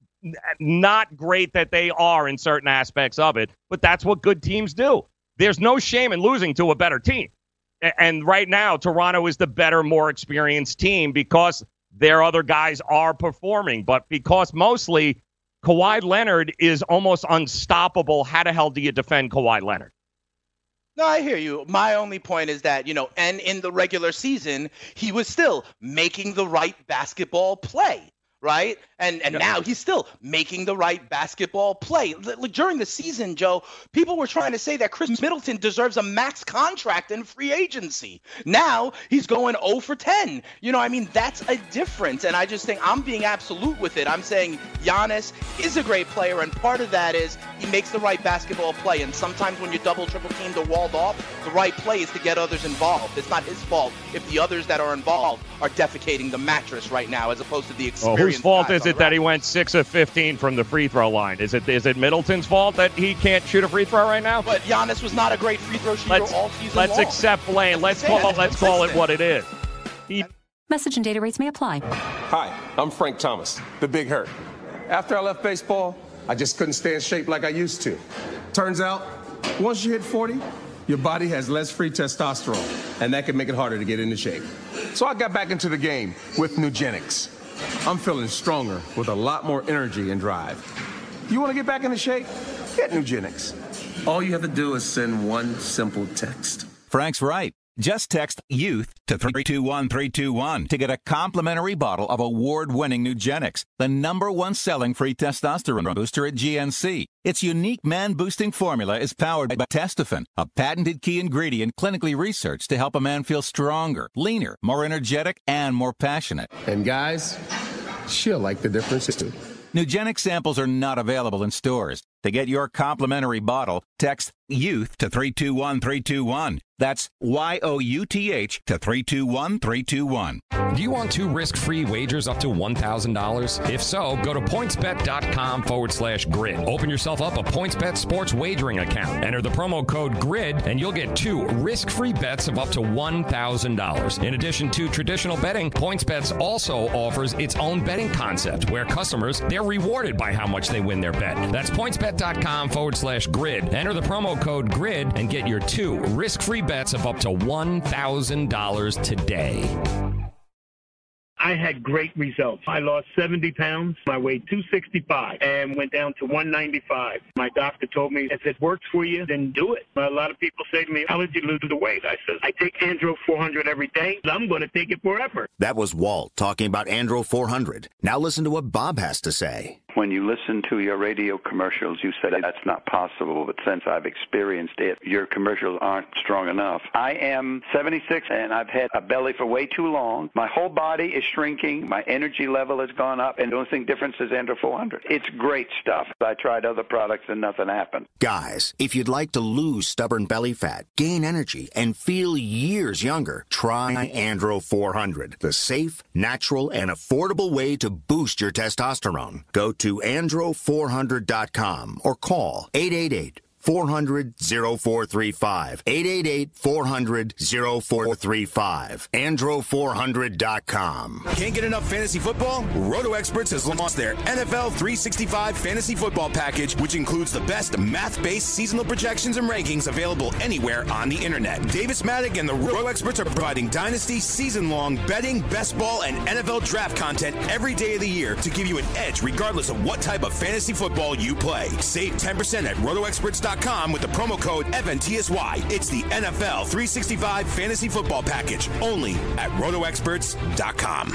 not great that they are in certain aspects of it, but that's what good teams do. There's no shame in losing to a better team. And right now, Toronto is the better, more experienced team because their other guys are performing. But because mostly Kawhi Leonard is almost unstoppable, how the hell do you defend Kawhi Leonard? No, I hear you. My only point is that, and in the regular season, he was still making the right basketball play. Right? And now he's still making the right basketball play. During the season, Joe, people were trying to say that Chris Middleton deserves a max contract in free agency. Now he's going 0 for 10. That's a difference. And I just think I'm being absolute with it. I'm saying Giannis is a great player, and part of that is he makes the right basketball play. And sometimes when you double, triple teamed or walled off, the right play is to get others involved. It's not his fault if the others that are involved are defecating the mattress right now as opposed to the experience. Whose fault is it that he went 6 of 15 from the free throw line? Is it Middleton's fault that he can't shoot a free throw right now? But Giannis was not a great free throw shooter all season long. Let's accept blame. Let's call it what it is. Message and data rates may apply. Hi, I'm Frank Thomas, the Big Hurt. After I left baseball, I just couldn't stay in shape like I used to. Turns out, once you hit 40, your body has less free testosterone, and that can make it harder to get into shape. So I got back into the game with Nugenics. I'm feeling stronger with a lot more energy and drive. You want to get back into shape? Get Nugenics. All you have to do is send one simple text. Frank's right. Just text YOUTH to 321321 to get a complimentary bottle of award-winning Nugenics, the #1 selling free testosterone booster at GNC. Its unique man-boosting formula is powered by Testofen, a patented key ingredient clinically researched to help a man feel stronger, leaner, more energetic, and more passionate. And guys, she'll like the difference too. Nugenics samples are not available in stores. To get your complimentary bottle, text YOUTH to 321321. That's YOUTH to 321321. Do you want 2 risk-free wagers up to $1,000? If so, go to pointsbet.com/grid. Open yourself up a PointsBet sports wagering account. Enter the promo code GRID, and you'll get 2 risk-free bets of up to $1,000. In addition to traditional betting, PointsBet also offers its own betting concept where customers, they're rewarded by how much they win their bet. That's pointsbet.com/grid. Enter the promo code GRID and get your 2 risk-free bets of up to $1,000 today. I had great results. I lost 70 pounds. I weighed 265 and went down to 195. My doctor told me, if it works for you, then do it. A lot of people say to me, how did you lose the weight? I said, I take Andro 400 every day. I'm going to take it forever. That was Walt talking about Andro 400. Now listen to what Bob has to say. When you listen to your radio commercials, you say that's not possible, but since I've experienced it, your commercials aren't strong enough. I am 76, and I've had a belly for way too long. My whole body is shrinking. My energy level has gone up, and the only thing difference is Andro 400. It's great stuff. I tried other products, and nothing happened. Guys, if you'd like to lose stubborn belly fat, gain energy, and feel years younger, try Andro 400, the safe, natural, and affordable way to boost your testosterone. Go to andro400.com or call 888-400-0435. 888-400-0435. Andro400.com. Can't get enough fantasy football? Roto Experts has launched their NFL 365 fantasy football package, which includes the best math-based seasonal projections and rankings available anywhere on the internet. Davis Maddock and the Roto Experts are providing dynasty, season-long betting, best ball, and NFL draft content every day of the year to give you an edge regardless of what type of fantasy football you play. Save 10% at rotoexperts.com with the promo code FNTSY. It's the NFL 365 Fantasy Football Package, only at rotoexperts.com.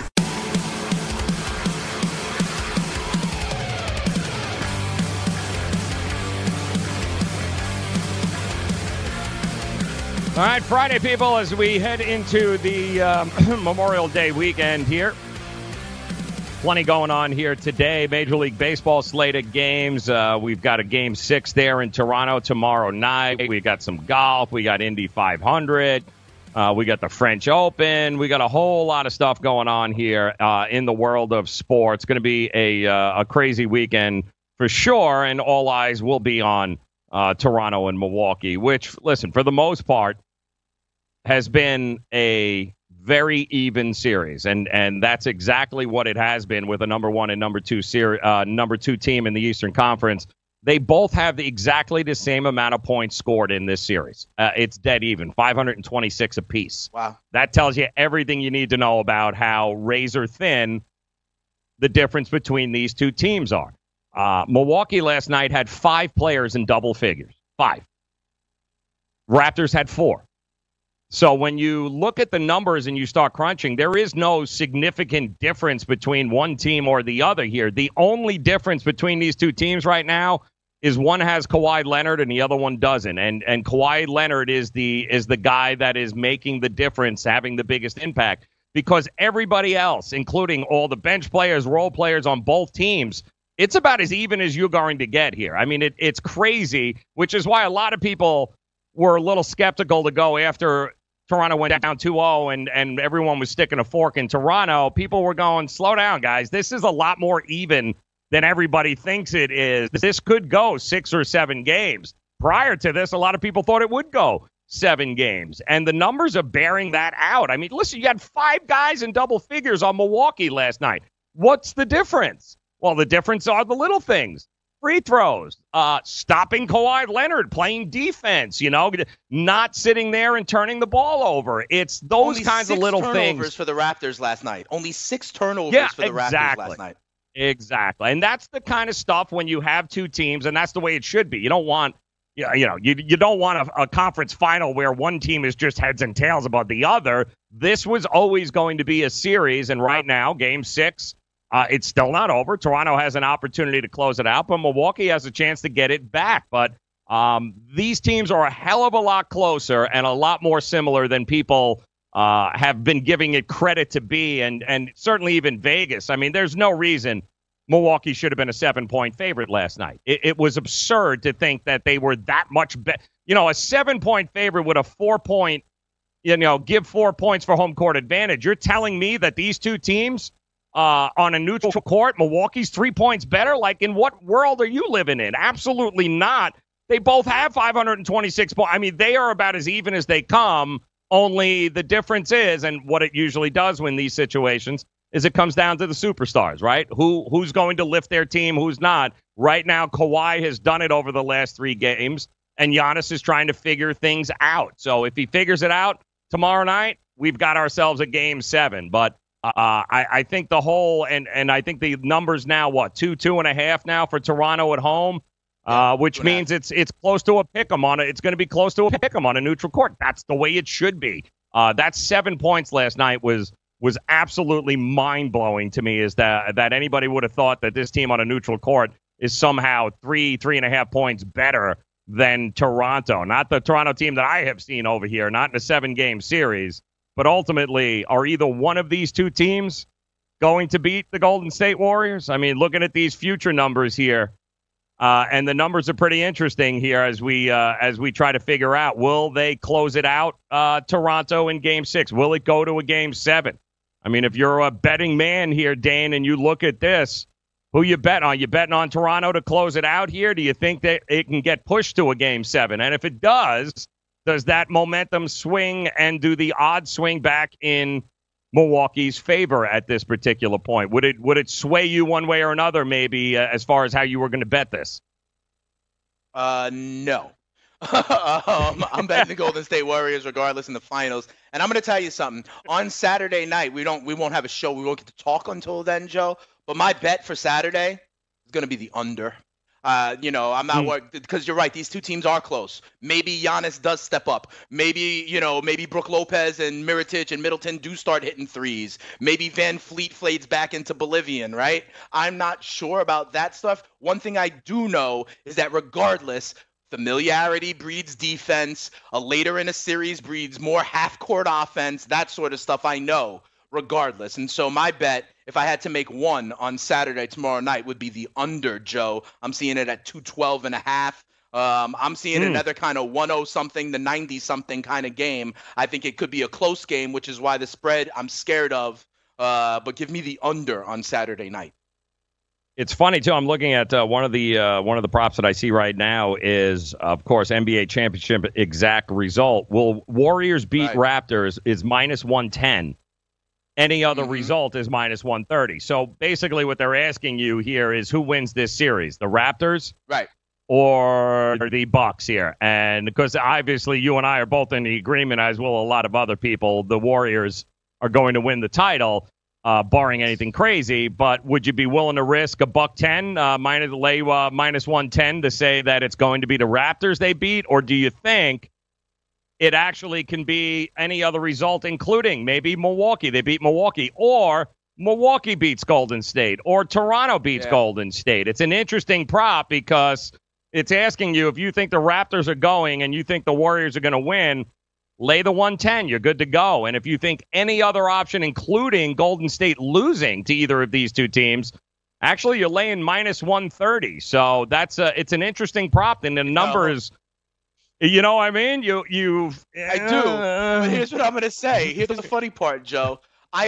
All right, Friday, people, as we head into the Memorial Day weekend here. Plenty going on here today. Major League Baseball slate of games. We've got a Game 6 there in Toronto tomorrow night. We got some golf. We got Indy 500. We got the French Open. We got a whole lot of stuff going on here in the world of sports. It's going to be a crazy weekend for sure, and all eyes will be on Toronto and Milwaukee, which, listen, for the most part, has been a very even series, and that's exactly what it has been with a number one and number two team in the Eastern Conference. They both have exactly the same amount of points scored in this series. It's dead even, 526 apiece. Wow. That tells you everything you need to know about how razor thin the difference between these two teams are. Milwaukee last night had 5 players in double figures. 5. Raptors had 4. So when you look at the numbers and you start crunching, there is no significant difference between one team or the other here. The only difference between these two teams right now is one has Kawhi Leonard and the other one doesn't. And Kawhi Leonard is the guy that is making the difference, having the biggest impact, because everybody else, including all the bench players, role players on both teams, it's about as even as you're going to get here. I mean, it's crazy, which is why a lot of people were a little skeptical to go after Toronto went down 2-0 and everyone was sticking a fork in Toronto. People were going, slow down, guys. This is a lot more even than everybody thinks it is. This could go 6 or 7 games. Prior to this, a lot of people thought it would go 7 games. And the numbers are bearing that out. I mean, listen, you had 5 guys in double figures on Milwaukee last night. What's the difference? Well, the difference are the little things. Free throws, stopping Kawhi Leonard, playing defense, not sitting there and turning the ball over. It's those kinds of little things. Only 6 turnovers for the Raptors last night. Only 6 turnovers for the Raptors last night. Exactly. And that's the kind of stuff when you have two teams, and that's the way it should be. You don't want, you don't want a conference final where one team is just heads and tails about the other. This was always going to be a series, and right now, Game 6, it's still not over. Toronto has an opportunity to close it out, but Milwaukee has a chance to get it back. But these teams are a hell of a lot closer and a lot more similar than people have been giving it credit to be, and certainly even Vegas. I mean, there's no reason Milwaukee should have been a 7-point favorite last night. It was absurd to think that they were that much better. A 7-point favorite with a 4-point, give 4 points for home court advantage. You're telling me that these two teams on a neutral court, Milwaukee's 3 points better? Like, in what world are you living in? Absolutely not. They both have 526 points. I mean, they are about as even as they come, only the difference is, and what it usually does in these situations, is it comes down to the superstars, right? Who's going to lift their team, who's not. Right now, Kawhi has done it over the last 3 games, and Giannis is trying to figure things out. So if he figures it out tomorrow night, we've got ourselves a Game 7. But I think the whole, and I think the numbers now, 2.5 now for Toronto at home, which means it's close to a pick 'em on it. It's going to be close to a pick 'em on a neutral court. That's the way it should be. That 7 points last night was was absolutely mind-blowing to me is that anybody would have thought that this team on a neutral court is somehow 3.5 points better than Toronto. Not the Toronto team that I have seen over here, not in a 7-game series. But ultimately, are either one of these two teams going to beat the Golden State Warriors? I mean, looking at these future numbers here, and the numbers are pretty interesting here as we try to figure out, will they close it out, Toronto, in Game 6? Will it go to a Game 7? I mean, if you're a betting man here, Dane, and you look at this, who you bet on? You betting on Toronto to close it out here? Do you think that it can get pushed to a Game 7? And if it does that momentum swing and do the odds swing back in Milwaukee's favor at this particular point? Would it sway you one way or another, maybe, as far as how you were going to bet this? No. I'm betting the Golden State Warriors regardless in the finals. And I'm going to tell you something. On Saturday night, we won't have a show. We won't get to talk until then, Joe. But my bet for Saturday is going to be the under. I'm not worried because you're right. These two teams are close. Maybe Giannis does step up. Maybe Brook Lopez and Mirotic and Middleton do start hitting threes. Maybe Van Fleet fades back into Bolivian, right? I'm not sure about that stuff. One thing I do know is that regardless, familiarity breeds defense. Later in a series breeds more half-court offense, that sort of stuff I know regardless. And so my bet, if I had to make one on Saturday tomorrow night, would be the under, Joe. I'm seeing it at 212.5. I'm seeing another kind of 1-0-something to 90-something kind of game. I think it could be a close game, which is why the spread I'm scared of. But give me the under on Saturday night. It's funny, too. I'm looking at one of the props that I see right now is, of course, NBA championship exact result. Will Warriors beat Raptors is -110. Any other result is -130. So basically what they're asking you here is who wins this series, the Raptors or the Bucks here? And because obviously you and I are both in the agreement, as will a lot of other people, the Warriors are going to win the title, barring anything crazy. But would you be willing to risk a $110, -110 to say that it's going to be the Raptors they beat? Or do you think it actually can be any other result, including maybe Milwaukee? They beat Milwaukee, or Milwaukee beats Golden State, or Toronto beats Golden State. It's an interesting prop because it's asking you, if you think the Raptors are going and you think the Warriors are going to win, lay the 110. You're good to go. And if you think any other option, including Golden State losing to either of these two teams, actually you're laying -130. So it's an interesting prop, and the numbers. You know what I mean? I do. But here's what I'm going to say. Here's the funny part, Joe.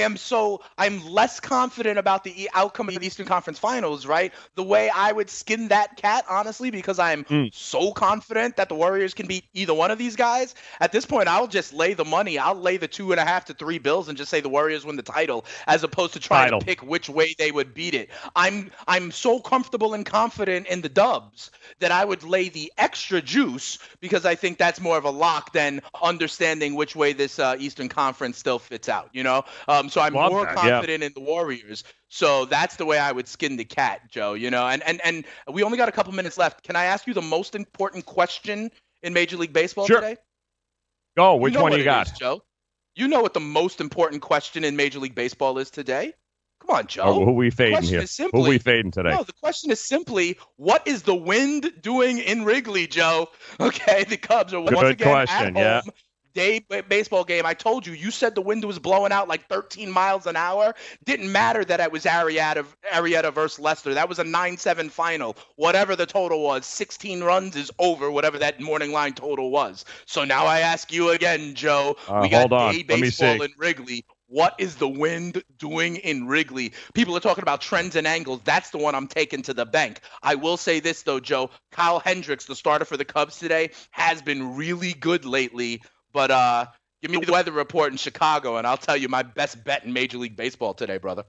I'm less confident about the outcome of the Eastern Conference Finals, right? The way I would skin that cat, honestly, because I'm so confident that the Warriors can beat either one of these guys. At this point, I'll just lay the money. I'll lay the 2.5 to 3 bills and just say the Warriors win the title, as opposed to trying to pick which way they would beat it. I'm so comfortable and confident in the Dubs that I would lay the extra juice because I think that's more of a lock than understanding which way this Eastern Conference still fits out, So I'm more confident in the Warriors. So that's the way I would skin the cat, Joe, And we only got a couple minutes left. Can I ask you the most important question in Major League Baseball today? Go. Which one you got? Joe? You know what the most important question in Major League Baseball is today? Come on, Joe. Oh, who are we fading here? Who are we fading today? No, the question is simply, what is the wind doing in Wrigley, Joe? Okay, the Cubs are once again at home. Day baseball game. I told you. You said the wind was blowing out like 13 miles an hour. Didn't matter that it was Arrieta versus Lester. That was a 9-7 final. Whatever the total was, 16 runs is over whatever that morning line total was. So now I ask you again, Joe. We got day baseball in Wrigley. What is the wind doing in Wrigley? People are talking about trends and angles. That's the one I'm taking to the bank. I will say this, though, Joe. Kyle Hendricks, the starter for the Cubs today, has been really good lately. But give me the weather report in Chicago, and I'll tell you my best bet in Major League Baseball today, brother.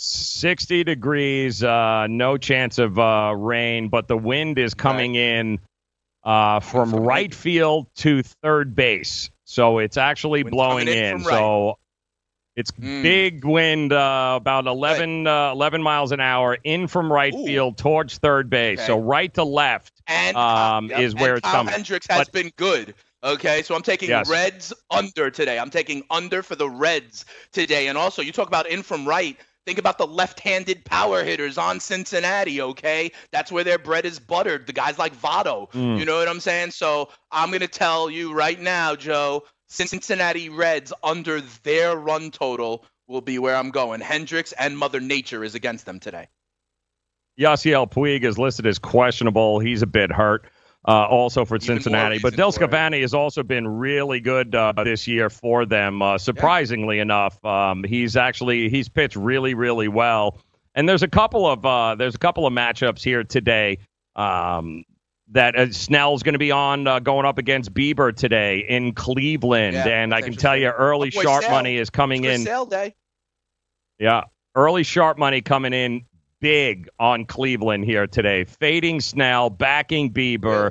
60 degrees, no chance of rain, but the wind is coming in from right field to third base. So it's actually blowing in. So it's big wind, about 11 miles an hour, in from right field towards third base. Okay. So right to left is where it's coming. Hendricks has been good. Okay, so I'm taking Reds under today. I'm taking under for the Reds today. And also, you talk about in from right. Think about the left-handed power hitters on Cincinnati, okay? That's where their bread is buttered. The guys like Votto. You know what I'm saying? So I'm going to tell you right now, Joe, Cincinnati Reds under their run total will be where I'm going. Hendricks and Mother Nature is against them today. Yasiel Puig is listed as questionable. He's a bit hurt. Also for Cincinnati. But Del Scavani has also been really good this year for them, surprisingly enough. He's pitched really, really well. And there's a couple of matchups here today that Snell's going to be on going up against Bieber today in Cleveland. And I can tell you early sharp money is coming in. Sale day. Yeah, early sharp money coming in big on Cleveland here today. Fading Snell, backing Bieber.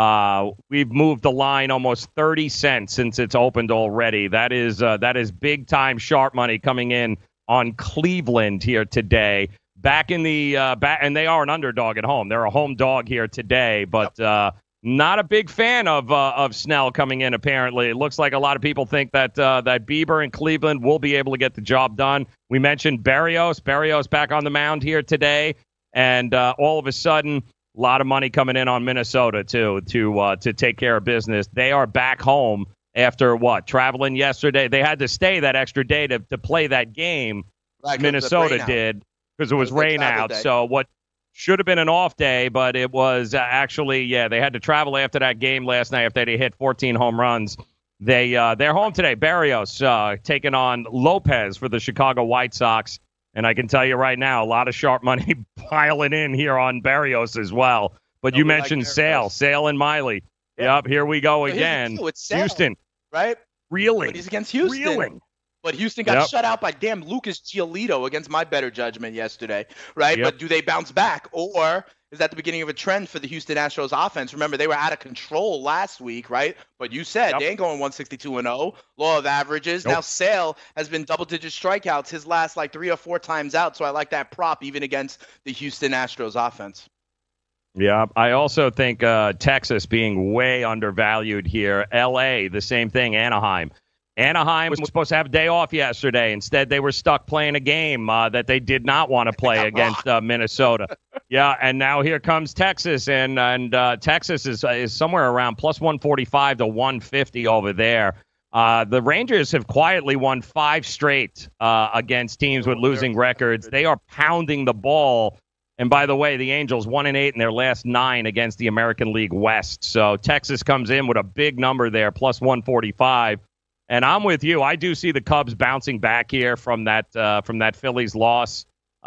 We've moved the line almost 30 cents since it's opened already. That is big time sharp money coming in on Cleveland here today. Back in the and they are an underdog at home. They're a home dog here today, but not a big fan of Snell coming in. Apparently, it looks like a lot of people think that Bieber and Cleveland will be able to get the job done. We mentioned Berrios back on the mound here today, and all of a sudden, a lot of money coming in on Minnesota too to take care of business. They are back home after traveling yesterday. They had to stay that extra day to play that game. Right, Minnesota did because it was rain out. Day. So what should have been an off day, but it was actually, they had to travel after that game last night after they hit 14 home runs. They're home today. Berrios taking on Lopez for the Chicago White Sox. And I can tell you right now, a lot of sharp money piling in here on Berrios as well. But you mentioned Sale and Miley. Yeah. Yep, here we go again. Houston. Right? Reeling. But he's against Houston. Reeling. But Houston got shut out by damn Lucas Giolito against my better judgment yesterday, right? Yep. But do they bounce back? Or is that the beginning of a trend for the Houston Astros offense? Remember, they were out of control last week, right? But you said they ain't going 162-0. Law of averages. Now Sale has been double-digit strikeouts his last 3 or 4 times out, so I like that prop even against the Houston Astros offense. Yeah, I also think Texas being way undervalued here. L.A., the same thing, Anaheim. Anaheim was supposed to have a day off yesterday. Instead, they were stuck playing a game that they did not want to play against Minnesota. Yeah, and now here comes Texas, and Texas is somewhere around plus 145 to 150 over there. The Rangers have quietly won 5 straight against teams with losing records. They are pounding the ball. And by the way, the Angels 1-8 in their last 9 against the American League West. So Texas comes in with a big number there, plus 145. And I'm with you. I do see the Cubs bouncing back here from that Phillies loss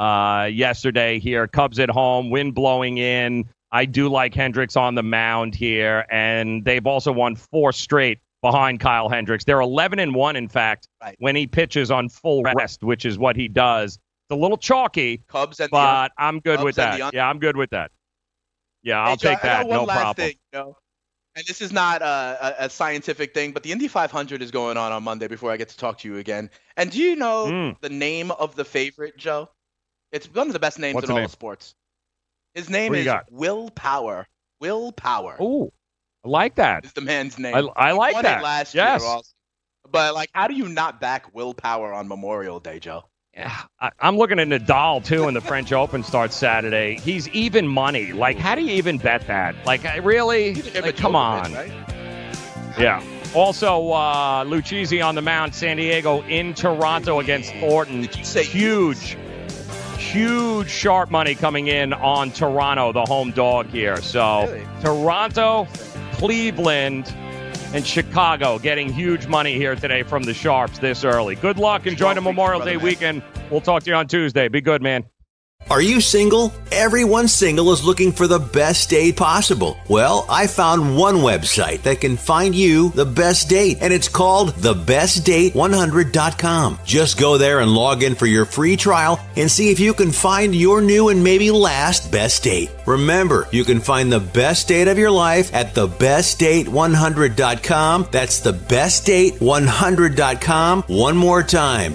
yesterday here. Cubs at home, wind blowing in. I do like Hendricks on the mound here, and they've also won 4 straight behind Kyle Hendricks. They're 11-1, in fact, when he pitches on full rest, which is what he does. It's a little chalky, but I'm good with that. Yeah, I'm good with that. Yeah, I'll take that. No problem. Thing, and this is not a scientific thing, but the Indy 500 is going on Monday before I get to talk to you again. And do you know the name of the favorite, Joe? It's one of the best names in all of sports. His name is Will Power. Will Power. Oh, I like that. Is the man's name. I like won that. It last year also. But, how do you not back Will Power on Memorial Day, Joe? Yeah, I'm looking at Nadal, too, and the French Open starts Saturday. He's even money. How do you even bet that? Really? Come on. Right? Yeah. Also, Lucchesi on the mound, San Diego in Toronto against Thornton. Huge sharp money coming in on Toronto, the home dog here. So, really? Toronto, Cleveland, and Chicago getting huge money here today from the Sharps this early. Good luck. Enjoy the Memorial Day weekend. We'll talk to you on Tuesday. Be good, man. Are you single? Everyone single is looking for the best date possible. Well, I found one website that can find you the best date, and it's called thebestdate100.com. Just go there and log in for your free trial and see if you can find your new and maybe last best date. Remember, you can find the best date of your life at thebestdate100.com. That's thebestdate100.com. One more time,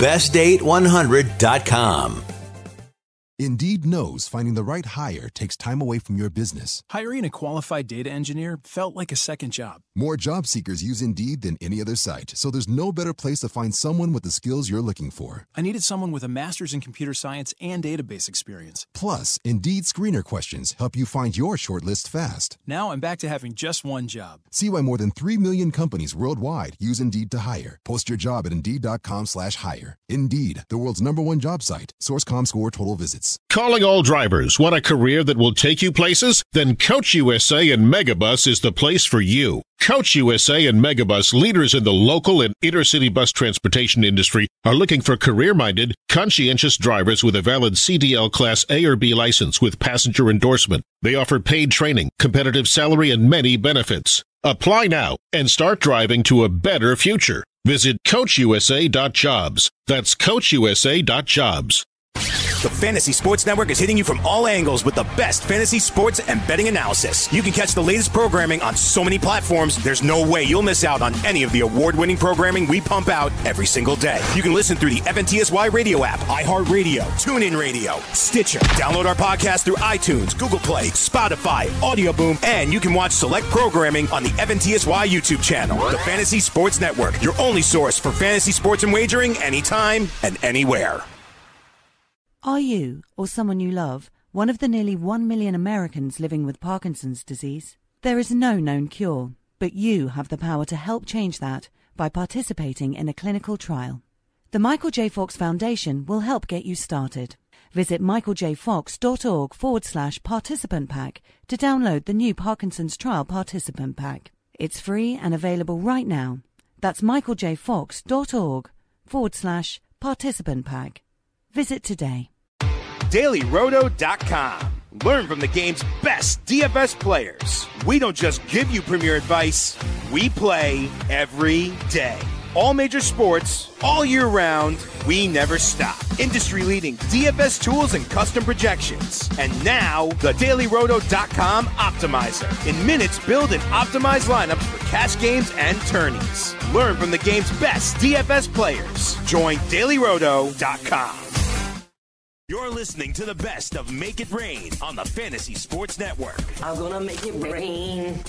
thebestdate100.com. Indeed knows finding the right hire takes time away from your business. Hiring a qualified data engineer felt like a second job. More job seekers use Indeed than any other site, so there's no better place to find someone with the skills you're looking for. I needed someone with a master's in computer science and database experience. Plus, Indeed screener questions help you find your shortlist fast. Now I'm back to having just one job. See why more than 3 million companies worldwide use Indeed to hire. Post your job at Indeed.com/hire. Indeed, the world's #1 job site. Source Comscore total visits. Calling all drivers. Want a career that will take you places? Then Coach USA and Megabus is the place for you. Coach USA and Megabus, leaders in the local and intercity bus transportation industry, are looking for career-minded, conscientious drivers with a valid CDL Class A or B license with passenger endorsement. They offer paid training, competitive salary, and many benefits. Apply now and start driving to a better future. Visit CoachUSA.jobs. That's CoachUSA.jobs. The Fantasy Sports Network is hitting you from all angles with the best fantasy sports and betting analysis. You can catch the latest programming on so many platforms, there's no way you'll miss out on any of the award-winning programming we pump out every single day. You can listen through the FNTSY radio app, iHeartRadio, TuneIn Radio, Stitcher. Download our podcast through iTunes, Google Play, Spotify, Audio Boom, and you can watch select programming on the FNTSY YouTube channel. The Fantasy Sports Network, your only source for fantasy sports and wagering anytime and anywhere. Are you, or someone you love, one of the nearly 1 million Americans living with Parkinson's disease? There is no known cure, but you have the power to help change that by participating in a clinical trial. The Michael J. Fox Foundation will help get you started. Visit michaeljfox.org/participant pack to download the new Parkinson's Trial Participant Pack. It's free and available right now. That's michaeljfox.org/participant pack. Visit today. DailyRoto.com. Learn from the game's best DFS players. We don't just give you premier advice, we play every day. All major sports, all year round, we never stop. Industry-leading DFS tools and custom projections. And now, the DailyRoto.com Optimizer. In minutes, build and optimize lineups for cash games and tourneys. Learn from the game's best DFS players. Join DailyRoto.com. You're listening to the best of Make It Rain on the Fantasy Sports Network. I'm gonna make it rain.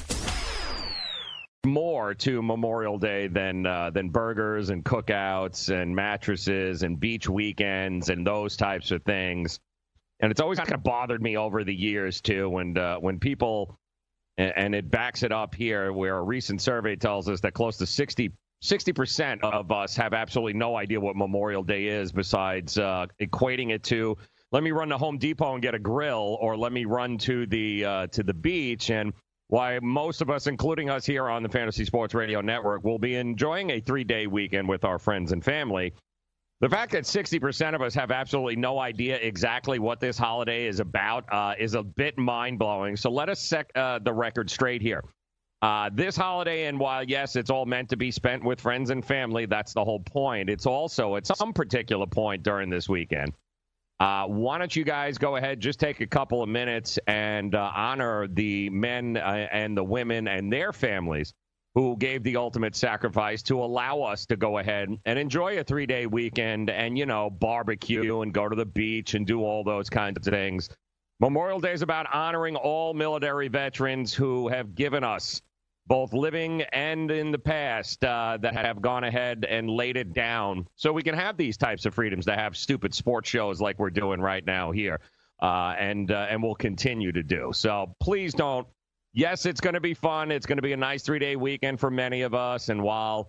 More to Memorial Day than burgers and cookouts and mattresses and beach weekends and those types of things. And it's always kind of bothered me over the years too when people, and it backs it up here, where a recent survey tells us that close to 60% of us have absolutely no idea what Memorial Day is, besides equating it to, let me run to Home Depot and get a grill, or let me run to the beach. And why most of us, including us here on the Fantasy Sports Radio Network, will be enjoying a 3-day weekend with our friends and family. The fact that 60% of us have absolutely no idea exactly what this holiday is about is a bit mind-blowing. So let us set the record straight here. This holiday, and while, yes, it's all meant to be spent with friends and family, that's the whole point. It's also, at some particular point during this weekend, why don't you guys go ahead, just take a couple of minutes and honor the men and the women and their families who gave the ultimate sacrifice to allow us to go ahead and enjoy a 3-day weekend and, barbecue and go to the beach and do all those kinds of things. Memorial Day is about honoring all military veterans who have given us, both living and in the past, that have gone ahead and laid it down so we can have these types of freedoms to have stupid sports shows like we're doing right now here, and we'll continue to do. So please don't. Yes, it's going to be fun. It's going to be a nice 3-day weekend for many of us. And while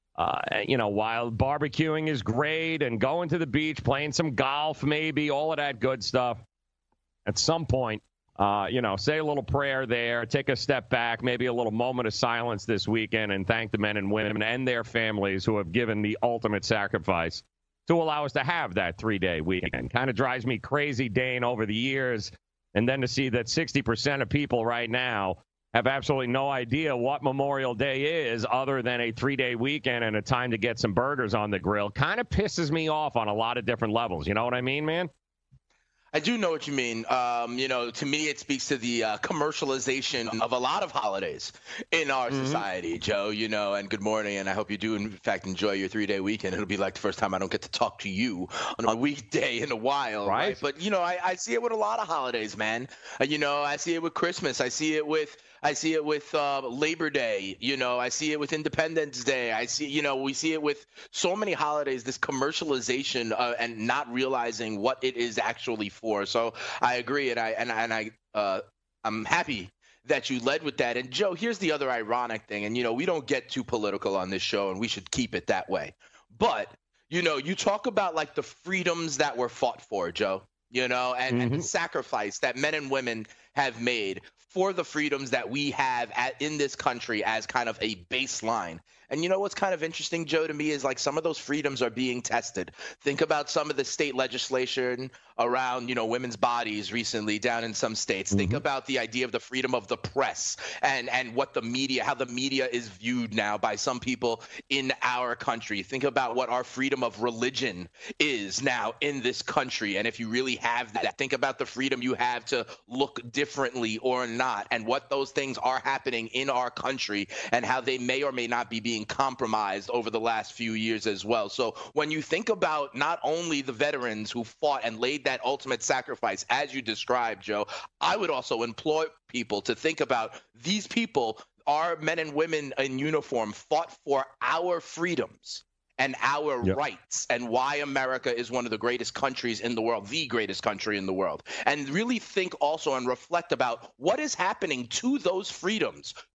barbecuing is great and going to the beach, playing some golf, maybe all of that good stuff, at some point, say a little prayer there, take a step back, maybe a little moment of silence this weekend, and thank the men and women and their families who have given the ultimate sacrifice to allow us to have that 3-day weekend. Kind of drives me crazy, Dane, over the years, and then to see that 60% of people right now have absolutely no idea what Memorial Day is other than a 3-day weekend and a time to get some burgers on the grill kind of pisses me off on a lot of different levels. You know what I mean, man? I do know what you mean. To me, it speaks to the commercialization of a lot of holidays in our society, Joe, and good morning. And I hope you do, in fact, enjoy your 3-day weekend. It'll be like the first time I don't get to talk to you on a weekday in a while. Right. But, I see it with a lot of holidays, man. I see it with Christmas. I see it with Labor Day. I see it with Independence Day. I see, we see it with so many holidays, this commercialization and not realizing what it is actually for. So I agree. I'm happy that you led with that. And Joe, here's the other ironic thing. And, we don't get too political on this show, and we should keep it that way. But, you talk about like the freedoms that were fought for, Joe, and the sacrifice that men and women have made for the freedoms that we have in this country as kind of a baseline. And what's kind of interesting, Joe, to me is like some of those freedoms are being tested. Think about some of the state legislation around, women's bodies recently down in some states. Think about the idea of the freedom of the press and what how the media is viewed now by some people in our country. Think about what our freedom of religion is now in this country. And if you really have that, think about the freedom you have to look differently or not, and what those things are happening in our country and how they may or may not be being compromised over the last few years as well. So when you think about not only the veterans who fought and laid that ultimate sacrifice, as you described, Joe, I would also implore people to think about these people, our men and women in uniform, fought for our freedoms and our rights, and why America is one of the greatest countries in the world, the greatest country in the world. And really think also and reflect about what is happening to those freedoms